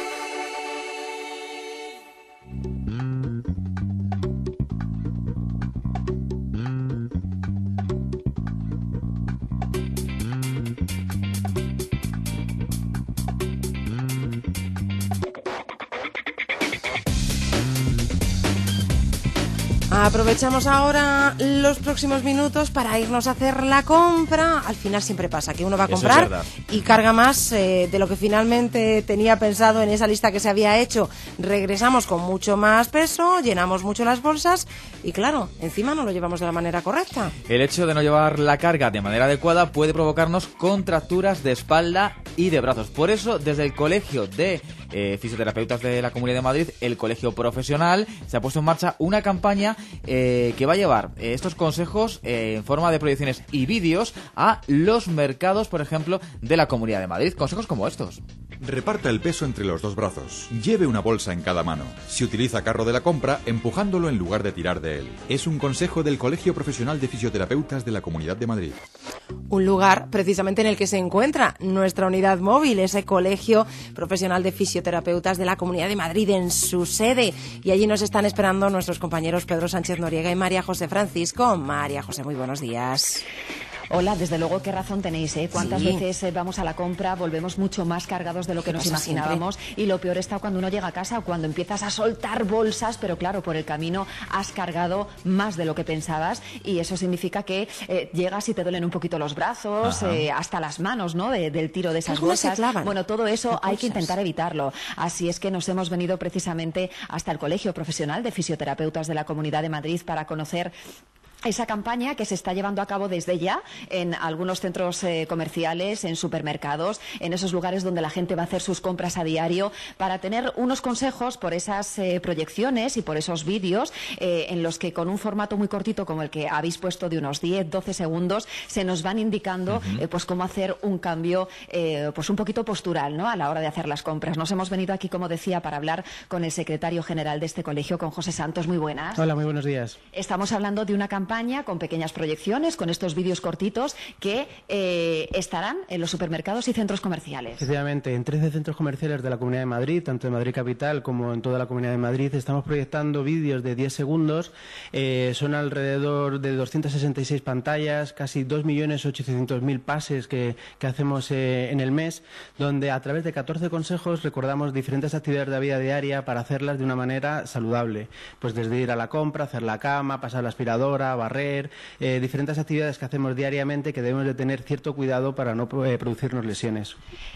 Aprovechamos ahora los próximos minutos para irnos a hacer la compra. Al final siempre pasa que uno va a comprar y carga más de lo que finalmente tenía pensado en esa lista que se había hecho. Regresamos con mucho más peso, llenamos mucho las bolsas y claro, encima no lo llevamos de la manera correcta. El hecho de no llevar la carga de manera adecuada puede provocarnos contracturas de espalda y de brazos. Por eso, desde el Colegio de Fisioterapeutas de la Comunidad de Madrid, el Colegio Profesional, se ha puesto en marcha una campaña que va a llevar estos consejos en forma de proyecciones y vídeos a los mercados, por ejemplo, de la Comunidad de Madrid. Consejos como estos. Reparta el peso entre los dos brazos. Lleve una bolsa en cada mano. Si utiliza carro de la compra, empujándolo en lugar de tirar de él. Es un consejo del Colegio Profesional de Fisioterapeutas de la Comunidad de Madrid. Un lugar precisamente en el que se encuentra nuestra unidad móvil, ese Colegio Profesional de Fisioterapeutas de la Comunidad de Madrid en su sede. Y allí nos están esperando nuestros compañeros Pedro Sánchez Noriega y María José Francisco. María José, muy buenos días. Hola, desde luego, qué razón tenéis, ¿eh? ¿Cuántas veces vamos a la compra, volvemos mucho más cargados de lo que nos imaginábamos? Y lo peor está cuando uno llega a casa, cuando empiezas a soltar bolsas, pero claro, por el camino has cargado más de lo que pensabas y eso significa que llegas y te duelen un poquito los brazos, hasta las manos, ¿no? Del tiro de esas bolsas. Bueno, todo eso hay que intentar evitarlo. Así es que nos hemos venido precisamente hasta el Colegio Profesional de Fisioterapeutas de la Comunidad de Madrid para conocer esa campaña que se está llevando a cabo desde ya en algunos centros comerciales, en supermercados, en esos lugares donde la gente va a hacer sus compras a diario, para tener unos consejos por esas proyecciones y por esos vídeos en los que con un formato muy cortito como el que habéis puesto de unos 10-12 segundos se nos van indicando pues cómo hacer un cambio pues un poquito postural, ¿no? A la hora de hacer las compras. Nos hemos venido aquí, como decía, para hablar con el secretario general de este colegio, con José Santos. Muy buenas. Hola, muy buenos días. Estamos hablando de una campaña con pequeñas proyecciones, con estos vídeos cortitos que estarán en los supermercados y centros comerciales. Efectivamente, en 13 centros comerciales de la Comunidad de Madrid, tanto en Madrid Capital como en toda la Comunidad de Madrid, estamos proyectando vídeos de 10 segundos. Son alrededor de 266 pantallas, casi 2.800.000 pases que hacemos en el mes, donde a través de 14 consejos recordamos diferentes actividades de la vida diaria para hacerlas de una manera saludable. Pues desde ir a la compra, hacer la cama, pasar la aspiradora, barrer, diferentes actividades que hacemos diariamente que debemos de tener cierto cuidado para no producirnos lesiones.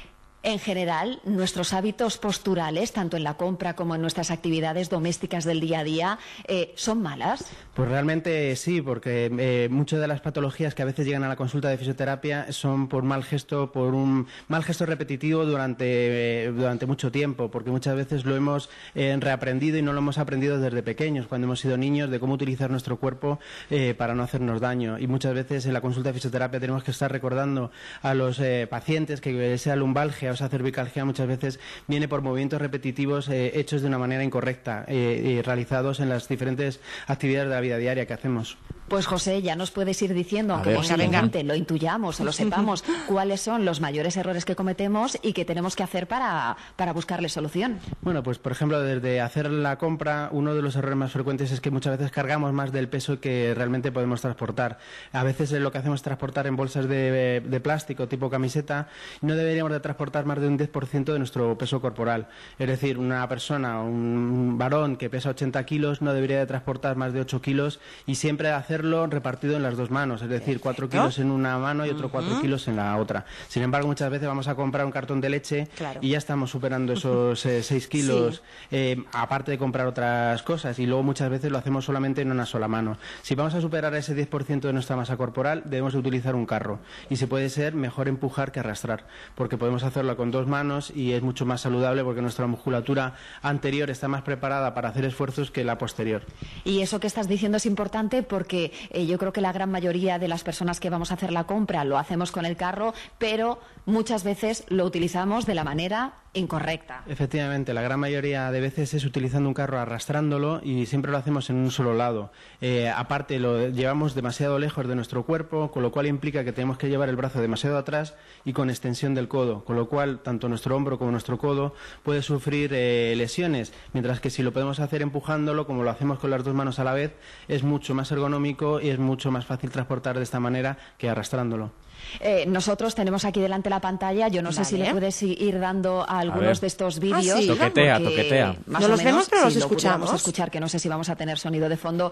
En general, nuestros hábitos posturales, tanto en la compra como en nuestras actividades domésticas del día a día, ¿son malas? Pues realmente sí, porque muchas de las patologías que a veces llegan a la consulta de fisioterapia son por un mal gesto repetitivo durante mucho tiempo, porque muchas veces lo hemos reaprendido y no lo hemos aprendido desde pequeños, cuando hemos sido niños, de cómo utilizar nuestro cuerpo para no hacernos daño. Y muchas veces en la consulta de fisioterapia tenemos que estar recordando a los pacientes que sea lumbalgia esa cervicalgia muchas veces viene por movimientos repetitivos hechos de una manera incorrecta y realizados en las diferentes actividades de la vida diaria que hacemos. Pues José, ya nos puedes ir diciendo, aunque ver, posiblemente lo intuyamos o lo sepamos, cuáles son los mayores errores que cometemos y qué tenemos que hacer para buscarle solución. Bueno, pues por ejemplo, desde hacer la compra, uno de los errores más frecuentes es que muchas veces cargamos más del peso que realmente podemos transportar. A veces lo que hacemos es transportar en bolsas de plástico tipo camiseta y no deberíamos de transportar más de un 10% de nuestro peso corporal. Es decir, una persona, un varón que pesa 80 kilos no debería de transportar más de 8 kilos y siempre hacerlo repartido en las dos manos, es decir, 4 kilos en una mano y otro 4 kilos en la otra. Sin embargo, muchas veces vamos a comprar un cartón de leche y ya estamos superando esos 6 kilos, aparte de comprar otras cosas, y luego muchas veces lo hacemos solamente en una sola mano. Si vamos a superar ese 10% de nuestra masa corporal, debemos de utilizar un carro. Y si puede ser, mejor empujar que arrastrar, porque podemos hacerlo con dos manos y es mucho más saludable porque nuestra musculatura anterior está más preparada para hacer esfuerzos que la posterior. Y eso que estás diciendo es importante porque yo creo que la gran mayoría de las personas que vamos a hacer la compra lo hacemos con el carro, pero muchas veces lo utilizamos de la manera incorrecta. Efectivamente, la gran mayoría de veces es utilizando un carro arrastrándolo y siempre lo hacemos en un solo lado. Aparte, lo llevamos demasiado lejos de nuestro cuerpo, con lo cual implica que tenemos que llevar el brazo demasiado atrás y con extensión del codo, con lo cual tanto nuestro hombro como nuestro codo puede sufrir lesiones, mientras que si lo podemos hacer empujándolo, como lo hacemos con las dos manos a la vez, es mucho más ergonómico y es mucho más fácil transportar de esta manera que arrastrándolo. Nosotros tenemos aquí delante la pantalla, yo no sé si le puedes ir dando a algunos de estos vídeos. ¿Sí? Toquetea. No los vemos, pero los escuchamos. Vamos a escuchar, que no sé si vamos a tener sonido de fondo.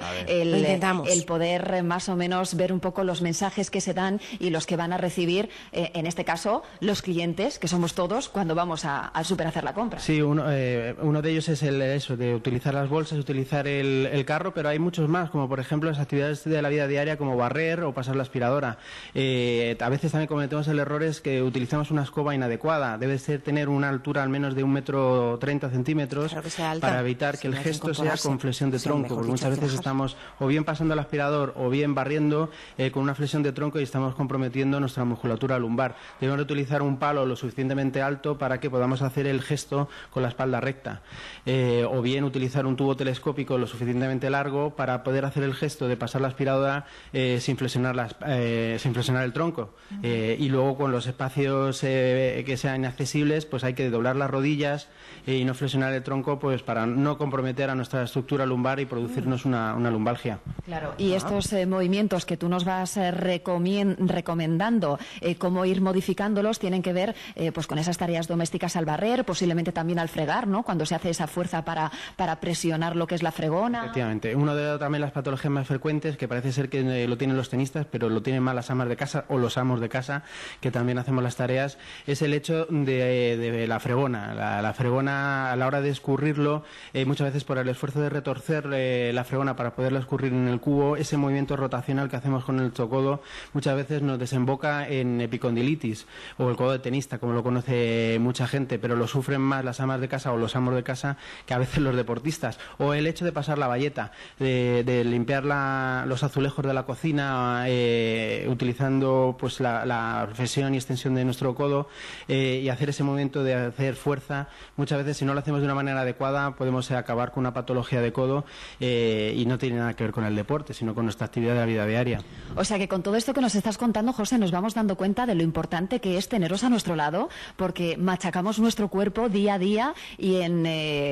El poder más o menos ver un poco los mensajes que se dan y los que van a recibir, en este caso, los clientes, que somos todos, cuando vamos al súper a hacer la compra. Sí, uno de ellos es eso, de utilizar las bolsas, utilizar el carro, pero hay muchos más, como por ejemplo las actividades de la vida diaria, como barrer o pasar la aspiradora. A veces también cometemos el error es que utilizamos una escoba inadecuada. Debe ser tener una altura al menos de 1,30 m para evitar que el gesto sea con flexión de tronco, porque muchas veces estamos o bien pasando el aspirador o bien barriendo con una flexión de tronco y estamos comprometiendo nuestra musculatura lumbar. Debemos de utilizar un palo lo suficientemente alto para que podamos hacer el gesto con la espalda recta, o bien utilizar un tubo telescópico lo suficientemente largo para poder hacer el gesto de pasar la aspiradora sin flexionar el tronco. Y luego con los espacios que sean inaccesibles, pues hay que doblar las rodillas y no flexionar el tronco, pues para no comprometer a nuestra estructura lumbar y producirnos una lumbalgia. Claro, y estos movimientos que tú nos vas recomendando, cómo ir modificándolos, tienen que ver pues con esas tareas domésticas al barrer, posiblemente también al fregar, ¿no? Cuando se hace esa fuerza para presionar lo que es la fregona. Efectivamente. Una de también las patologías más frecuentes, que parece ser que lo tienen los tenistas, pero lo tienen más las amas de casa o los amos de casa, que también hacemos las tareas, es el hecho de la fregona. La fregona, a la hora de escurrirlo, muchas veces por el esfuerzo de retorcer la fregona para poderla escurrir en el cubo, ese movimiento rotacional que hacemos con nuestro codo muchas veces nos desemboca en epicondilitis o el codo de tenista, como lo conoce mucha gente, pero lo sufren más las amas de casa o los amos de casa que a veces los deportistas. O el hecho de pasar la bayeta, de limpiar los azulejos de la cocina utilizando pues la flexión y extensión de nuestro codo y hacer ese movimiento de hacer fuerza. Muchas veces, si no lo hacemos de una manera adecuada, podemos acabar con una patología de codo y no tiene nada que ver con el deporte, sino con nuestra actividad de la vida diaria. O sea que con todo esto que nos estás contando, José, nos vamos dando cuenta de lo importante que es teneros a nuestro lado, porque machacamos nuestro cuerpo día a día y en,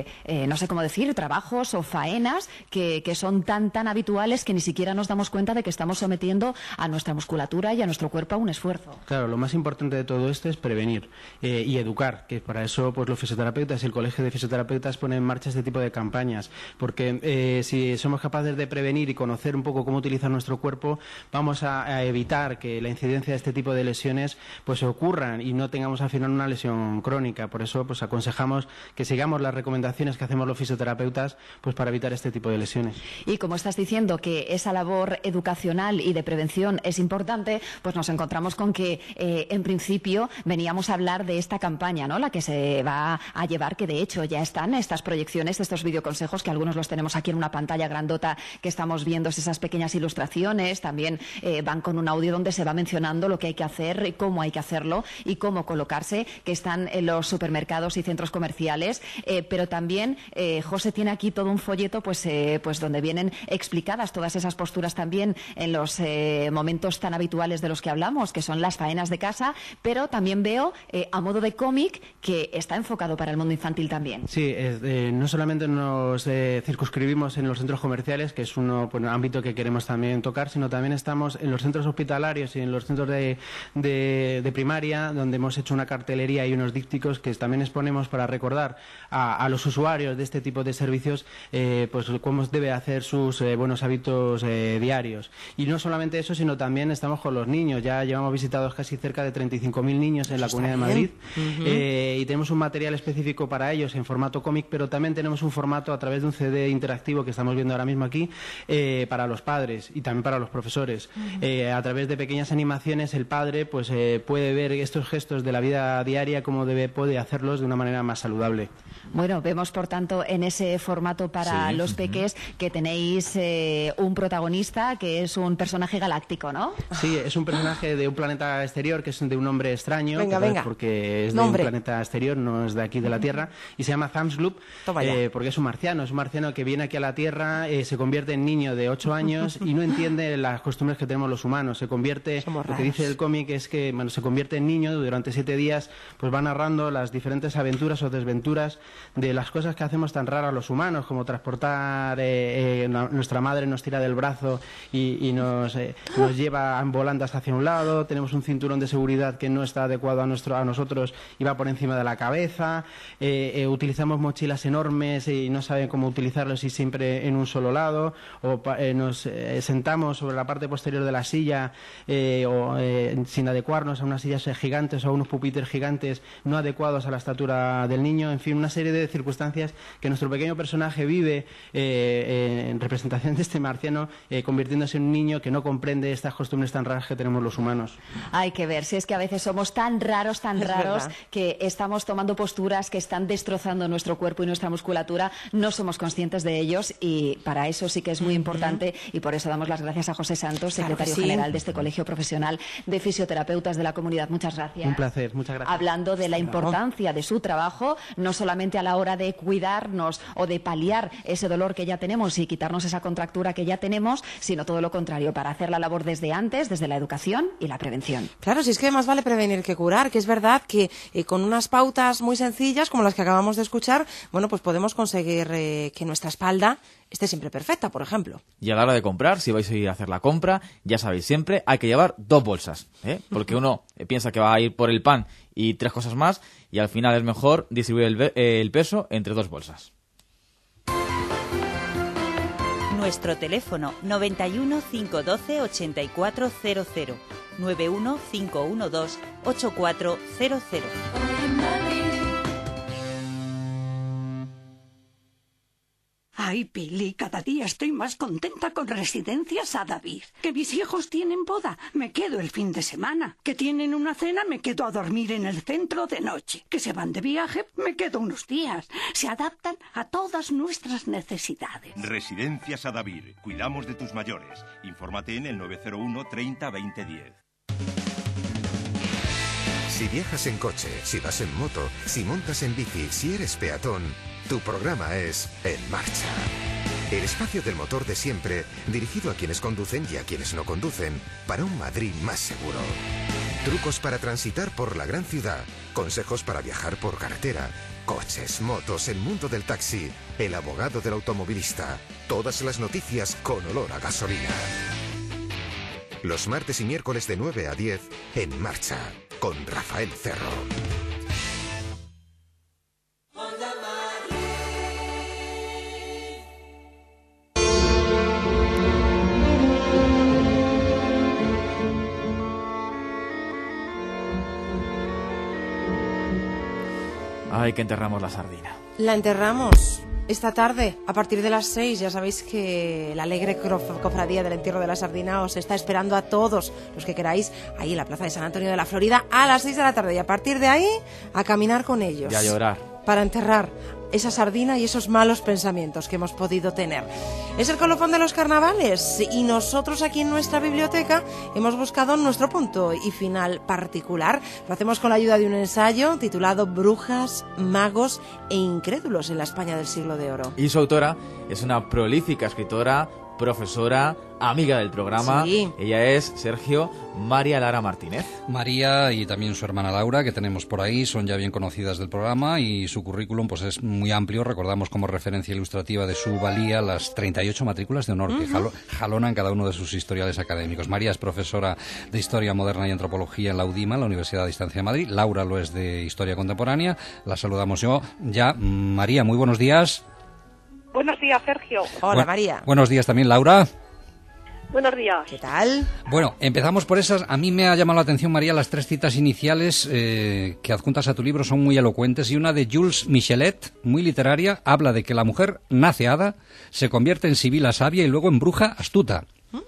no sé cómo decir, trabajos o faenas que son tan habituales que ni siquiera nos damos cuenta de que estamos sometiendo a nuestra musculatura y a nuestro cuerpo a un esfuerzo. Claro, lo más importante de todo esto es prevenir y educar, que para eso pues los fisioterapeutas y el Colegio de Fisioterapeutas ponen en marcha este tipo de campañas, porque si somos capaces de prevenir y conocer un poco cómo utilizar nuestro cuerpo, vamos a evitar que la incidencia de este tipo de lesiones pues ocurran y no tengamos al final una lesión crónica. Por eso pues aconsejamos que sigamos las recomendaciones que hacemos los fisioterapeutas pues para evitar este tipo de lesiones. Y como estás diciendo que esa labor educacional y de prevención es importante, pues nos encontramos con que en principio veníamos a hablar de esta campaña, ¿no? La que se va a llevar, que de hecho ya están estas proyecciones, estos videoconsejos, que algunos los tenemos aquí en una pantalla grandota que estamos viendo, esas pequeñas ilustraciones, también van con un audio donde se va mencionando lo que hay que hacer, cómo hay que hacerlo y cómo colocar informarse, que están en los supermercados y centros comerciales, pero también José tiene aquí todo un folleto pues donde vienen explicadas todas esas posturas también en los momentos tan habituales de los que hablamos, que son las faenas de casa, pero también veo a modo de cómic que está enfocado para el mundo infantil también. Sí, no solamente nos circunscribimos en los centros comerciales, que es un ámbito que queremos también tocar, sino también estamos en los centros hospitalarios y en los centros de primaria, donde hemos hecho una cartelería y unos dípticos que también exponemos para recordar a los usuarios de este tipo de servicios pues cómo debe hacer sus buenos hábitos diarios. Y no solamente eso, sino también estamos con los niños. Ya llevamos visitados casi cerca de 35.000 niños en la Comunidad de Madrid y tenemos un material específico para ellos en formato cómic, pero también tenemos un formato a través de un CD interactivo que estamos viendo ahora mismo aquí para los padres y también para los profesores. A través de pequeñas animaciones el padre pues puede ver estos gestos de la vida diaria, cómo puede hacerlos de una manera más saludable. Bueno, vemos por tanto en ese formato para los peques que tenéis un protagonista que es un personaje galáctico, ¿no? Sí, es un personaje de un planeta exterior, que es de un hombre extraño, porque es de un planeta exterior, no es de aquí de la Tierra, y se llama Zamsloop, porque es un marciano que viene aquí a la Tierra, se convierte en niño de 8 años y no entiende las costumbres que tenemos los humanos. Lo que dice el cómic es que se convierte en niño, durante 7 días pues va narrando las diferentes aventuras o desventuras de las cosas que hacemos tan raras los humanos, como transportar, nuestra madre nos tira del brazo y nos lleva en volandas hacia un lado, tenemos un cinturón de seguridad que no está adecuado a nosotros y va por encima de la cabeza, utilizamos mochilas enormes y no saben cómo utilizarlos y siempre en un solo lado, o nos sentamos sobre la parte posterior de la silla sin adecuarnos a unas sillas gigantes o a unos pupitres gigantes no adecuados a la estatura del niño, en fin, una serie de circunstancias que nuestro pequeño personaje vive en representación de este marciano, convirtiéndose en un niño que no comprende estas costumbres tan raras que tenemos los humanos. Hay que ver, si es que a veces somos tan raros, que estamos tomando posturas que están destrozando nuestro cuerpo y nuestra musculatura, no somos conscientes de ellos y para eso sí que es muy importante y por eso damos las gracias a José Santos, secretario general de este Colegio Profesional de Fisioterapeutas de la Comunidad. Muchas gracias. Un placer, muchas gracias. Hablando de la importancia de su trabajo, no solamente a la hora de cuidarnos o de paliar ese dolor que ya tenemos y quitarnos esa contractura que ya tenemos, sino todo lo contrario, para hacer la labor desde antes, desde la educación y la prevención. Claro, si es que más vale prevenir que curar, que es verdad que con unas pautas muy sencillas, como las que acabamos de escuchar, bueno, pues podemos conseguir que nuestra espalda esté siempre perfecta, por ejemplo. Y a la hora de comprar, si vais a ir a hacer la compra, ya sabéis, siempre hay que llevar 2 bolsas, porque uno piensa que va a ir por el pan y 3 cosas más, y al final es mejor distribuir el peso entre 2 bolsas. Nuestro teléfono 91 512 8400 91 512 8400. Ay, Pili, cada día estoy más contenta con Residencias a David. Que mis hijos tienen boda, me quedo el fin de semana. Que tienen una cena, me quedo a dormir en el centro de noche. Que se van de viaje, me quedo unos días. Se adaptan a todas nuestras necesidades. Residencias a David. Cuidamos de tus mayores. Infórmate en el 901 30 20 10. Si viajas en coche, si vas en moto, si montas en bici, si eres peatón, tu programa es En Marcha. El espacio del motor de siempre, dirigido a quienes conducen y a quienes no conducen, para un Madrid más seguro. Trucos para transitar por la gran ciudad, consejos para viajar por carretera, coches, motos, el mundo del taxi, el abogado del automovilista, todas las noticias con olor a gasolina. Los martes y miércoles de 9 a 10, En Marcha, con Rafael Cerro. Ay, que enterramos la sardina. La enterramos esta tarde, a partir de las 6. Ya sabéis que la alegre cofradía del entierro de la sardina os está esperando a todos los que queráis ahí en la plaza de San Antonio de la Florida a las 6 de la tarde. Y a partir de ahí, a caminar con ellos. Y a llorar. para enterrar esa sardina y esos malos pensamientos que hemos podido tener. Es el colofón de los carnavales y nosotros aquí en nuestra biblioteca hemos buscado nuestro punto y final particular. Lo hacemos con la ayuda de un ensayo titulado Brujas, magos e incrédulos en la España del siglo de oro. Y su autora es una prolífica escritora, profesora, amiga del programa. Sí. Ella es, Sergio, María Lara Martínez. María y también su hermana Laura, que tenemos por ahí, son ya bien conocidas del programa y su currículum pues es muy amplio. Recordamos como referencia ilustrativa de su valía las 38 matrículas de honor que jalonan cada uno de sus historiales académicos. María es profesora de Historia Moderna y Antropología en la UDIMA, la Universidad de Distancia de Madrid. Laura lo es de Historia Contemporánea. La saludamos ya. María, muy buenos días. Buenos días, Sergio. Hola, María. Buenos días también, Laura. Buenos días. ¿Qué tal? Bueno, empezamos por esas. A mí me ha llamado la atención, María, las 3 citas iniciales que adjuntas a tu libro son muy elocuentes. Y una de Jules Michelet, muy literaria, habla de que la mujer nace hada, se convierte en sibila sabia y luego en bruja astuta.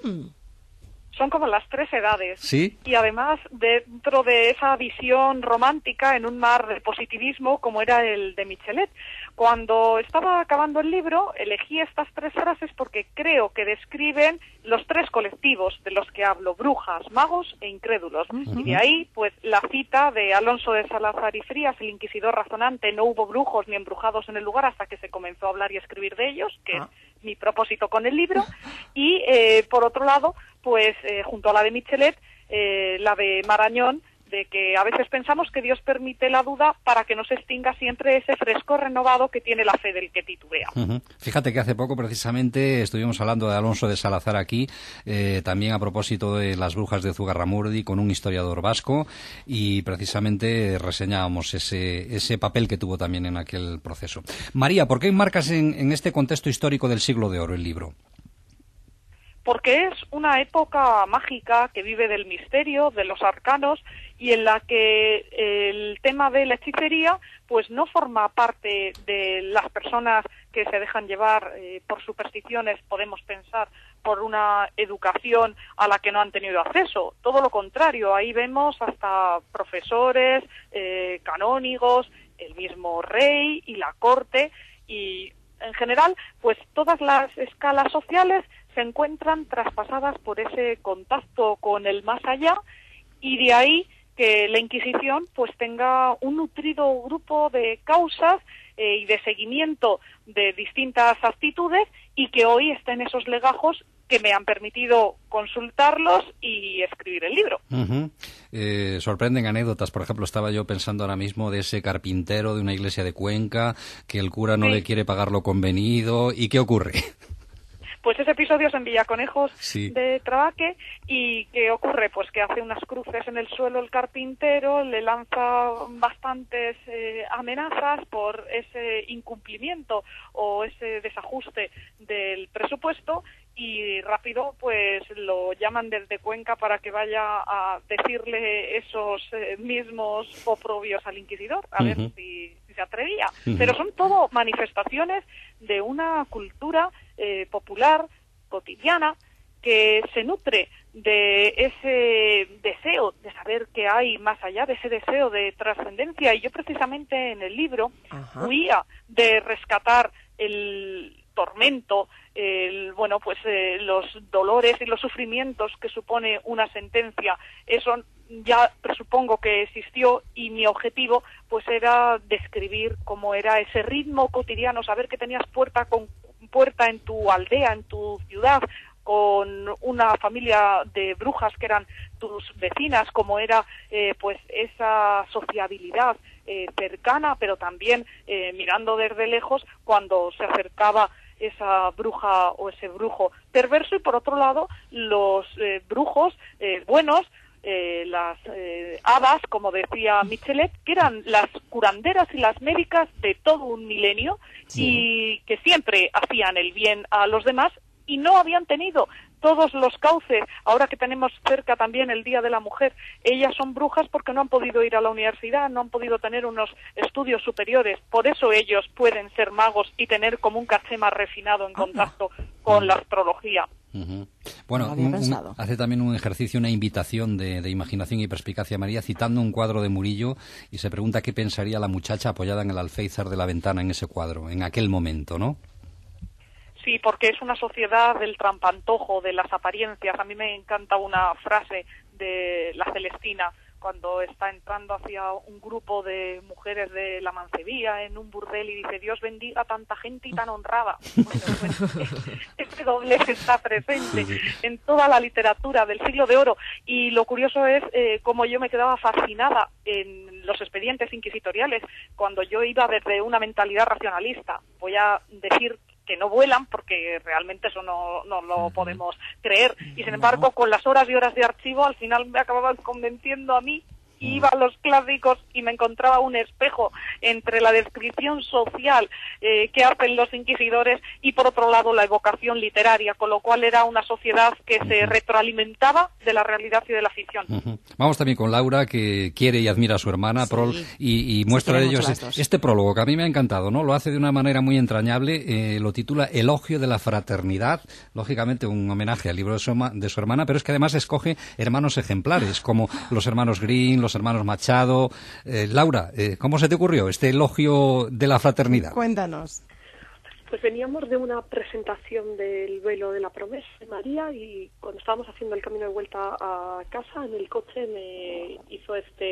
Son como las 3 edades. Sí. Y además, dentro de esa visión romántica en un mar de positivismo como era el de Michelet. Cuando estaba acabando el libro, elegí estas 3 frases porque creo que describen los 3 colectivos de los que hablo: brujas, magos e incrédulos. Y de ahí, pues, la cita de Alonso de Salazar y Frías, el inquisidor razonante: no hubo brujos ni embrujados en el lugar hasta que se comenzó a hablar y escribir de ellos, que es mi propósito con el libro. Y, por otro lado, pues, junto a la de Michelet, la de Marañón, de que a veces pensamos que Dios permite la duda para que no se extinga siempre ese fresco renovado que tiene la fe del que titubea. Fíjate que hace poco precisamente estuvimos hablando de Alonso de Salazar aquí, también a propósito de las brujas de Zugarramurdi, con un historiador vasco, y precisamente reseñábamos ese papel que tuvo también en aquel proceso. María, ¿por qué enmarcas en este contexto histórico del siglo de oro el libro? Porque es una época mágica que vive del misterio, de los arcanos, y en la que el tema de la hechicería pues no forma parte de las personas que se dejan llevar por supersticiones, podemos pensar, por una educación a la que no han tenido acceso. Todo lo contrario, ahí vemos hasta profesores, canónigos, el mismo rey y la corte, y en general pues todas las escalas sociales se encuentran traspasadas por ese contacto con el más allá, y de ahí que la Inquisición pues tenga un nutrido grupo de causas y de seguimiento de distintas actitudes, y que hoy estén esos legajos que me han permitido consultarlos y escribir el libro. Sorprenden anécdotas. Por ejemplo, estaba yo pensando ahora mismo de ese carpintero de una iglesia de Cuenca, que el cura no le quiere pagar lo convenido. ¿Y qué ocurre? Pues ese episodio es en Villaconejos Sí. de Trabaque. ¿Y qué ocurre? Pues que hace unas cruces en el suelo el carpintero, le lanza bastantes amenazas por ese incumplimiento o ese desajuste del presupuesto, y rápido pues lo llaman desde Cuenca para que vaya a decirle esos mismos oprobios al inquisidor, a ver si se atrevía. Pero son todo manifestaciones de una cultura popular, cotidiana, que se nutre de ese deseo de saber qué hay más allá, de ese deseo de trascendencia. Y yo precisamente en el libro huía de rescatar el tormento, los dolores y los sufrimientos que supone una sentencia. Eso ya presupongo que existió, y mi objetivo pues era describir cómo era ese ritmo cotidiano, saber que tenías puerta con puerta en tu aldea, en tu ciudad, con una familia de brujas que eran tus vecinas, como era pues esa sociabilidad cercana, pero también mirando desde lejos cuando se acercaba esa bruja o ese brujo perverso. Y por otro lado, los brujos buenos, las hadas, como decía Michelet, que eran las curanderas y las médicas de todo un milenio, y que siempre hacían el bien a los demás, y no habían tenido todos los cauces. Ahora que tenemos cerca también el Día de la Mujer, ellas son brujas porque no han podido ir a la universidad, no han podido tener unos estudios superiores. Por eso ellos pueden ser magos y tener como un caché más refinado en contacto con la astrología. Bueno, hace también un ejercicio, una invitación de imaginación y perspicacia, María, citando un cuadro de Murillo, y se pregunta qué pensaría la muchacha apoyada en el alféizar de la ventana en ese cuadro, en aquel momento, ¿no? Sí, porque es una sociedad del trampantojo, de las apariencias. A mí me encanta una frase de la Celestina, cuando está entrando hacia un grupo de mujeres de la Mancebía en un burdel y dice: Dios bendiga a tanta gente y tan honrada. Bueno, este doblez está presente en toda la literatura del siglo de oro, y lo curioso es cómo yo me quedaba fascinada en los expedientes inquisitoriales cuando yo iba desde una mentalidad racionalista. Voy a decir que no vuelan, porque realmente eso no lo podemos creer, y sin embargo con las horas y horas de archivo al final me acababan convenciendo a mí. Iba a los clásicos y me encontraba un espejo entre la descripción social que hacen los inquisidores y por otro lado la evocación literaria, con lo cual era una sociedad que se retroalimentaba de la realidad y de la ficción. Vamos también con Laura, que quiere y admira a su hermana, Prol, y muestra de ellos este prólogo que a mí me ha encantado, ¿no? Lo hace de una manera muy entrañable, lo titula Elogio de la Fraternidad, lógicamente un homenaje al libro de su hermana, pero es que además escoge hermanos ejemplares, como los hermanos Green, los hermanos Machado. Laura, ¿cómo se te ocurrió este elogio de la fraternidad? Cuéntanos. Pues veníamos de una presentación del Velo de la Promesa de María, y cuando estábamos haciendo el camino de vuelta a casa, en el coche me hizo esta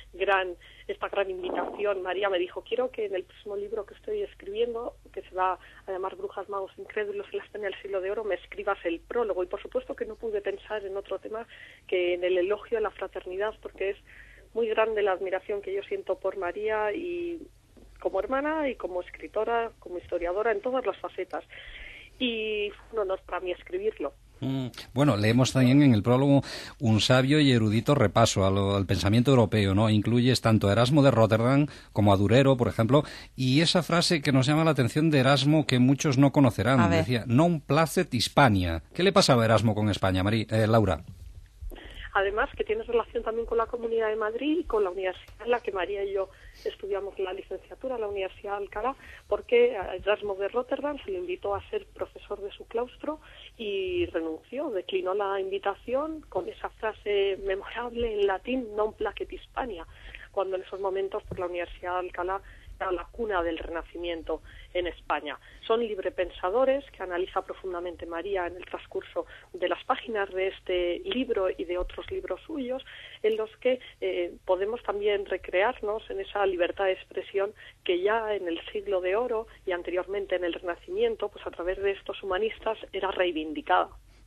gran invitación. María me dijo: quiero que en el próximo libro que estoy escribiendo, que se va a llamar Brujas, Magos, Incrédulos y la España del Siglo de Oro, me escribas el prólogo. Y por supuesto que no pude pensar en otro tema que en el elogio a la fraternidad, porque es muy grande la admiración que yo siento por María, y como hermana y como escritora, como historiadora, en todas las facetas. Y fue un honor para mí escribirlo. Bueno, leemos también en el prólogo un sabio y erudito repaso al pensamiento europeo, ¿no? Incluyes tanto a Erasmo de Rotterdam como a Durero, por ejemplo, y esa frase que nos llama la atención de Erasmo, que muchos no conocerán, decía: non placet Hispania. ¿Qué le pasaba a Erasmo con España, Laura? Además, que tiene relación también con la Comunidad de Madrid y con la universidad en la que María y yo estudiamos la licenciatura, la Universidad de Alcalá, porque a Erasmo de Rotterdam se le invitó a ser profesor de su claustro y renunció, declinó la invitación con esa frase memorable en latín: non placet Hispania, cuando en esos momentos por la Universidad de Alcalá era la cuna del Renacimiento en España. Son librepensadores que analiza profundamente María en el transcurso de las páginas de este libro y de otros libros suyos, en los que podemos también recrearnos en esa libertad de expresión que ya en el Siglo de Oro y anteriormente en el Renacimiento, pues a través de estos humanistas era reivindicada.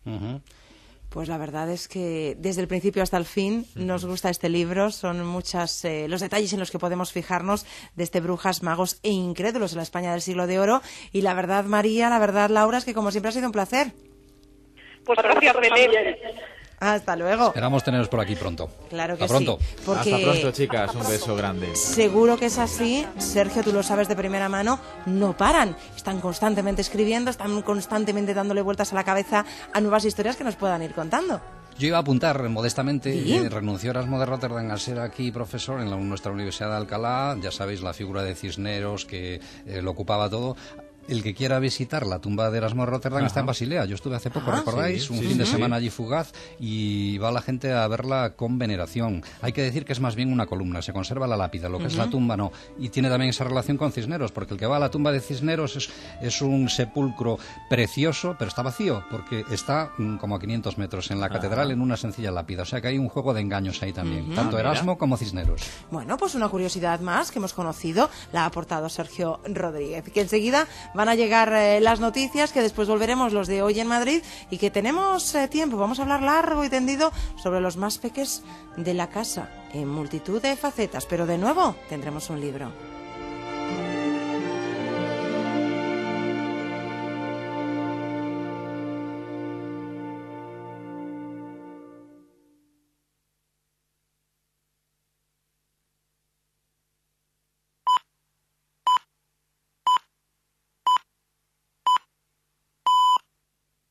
Pues la verdad es que desde el principio hasta el fin nos gusta este libro. Son muchas los detalles en los que podemos fijarnos de este Brujas, Magos e Incrédulos en la España del Siglo de Oro. Y la verdad, María, la verdad, Laura, es que como siempre ha sido un placer. Pues gracias, Belén. Hasta luego. Esperamos teneros por aquí pronto. Claro que hasta pronto. Sí. Porque hasta pronto, chicas. Un beso grande. Seguro que es así. Sergio, tú lo sabes de primera mano. No paran. Están constantemente escribiendo, están constantemente dándole vueltas a la cabeza a nuevas historias que nos puedan ir contando. Yo iba a apuntar modestamente, renunció Erasmo de Rotterdam al ser aquí profesor en nuestra Universidad de Alcalá. Ya sabéis, la figura de Cisneros que lo ocupaba todo. El que quiera visitar la tumba de Erasmo de Rotterdam está en Basilea. Yo estuve hace poco, ¿recordáis? Un fin de semana allí fugaz, y va la gente a verla con veneración. Hay que decir que es más bien una columna, se conserva la lápida, lo que es la tumba no. Y tiene también esa relación con Cisneros, porque el que va a la tumba de Cisneros es un sepulcro precioso, pero está vacío, porque está como a 500 metros en la catedral en una sencilla lápida. O sea que hay un juego de engaños ahí también, tanto Erasmo como Cisneros. Bueno, pues una curiosidad más que hemos conocido, la ha aportado Sergio Rodríguez, que enseguida van a llegar las noticias, que después volveremos los de Hoy en Madrid, y que tenemos tiempo. Vamos a hablar largo y tendido sobre los más peques de la casa, en multitud de facetas, pero de nuevo tendremos un libro.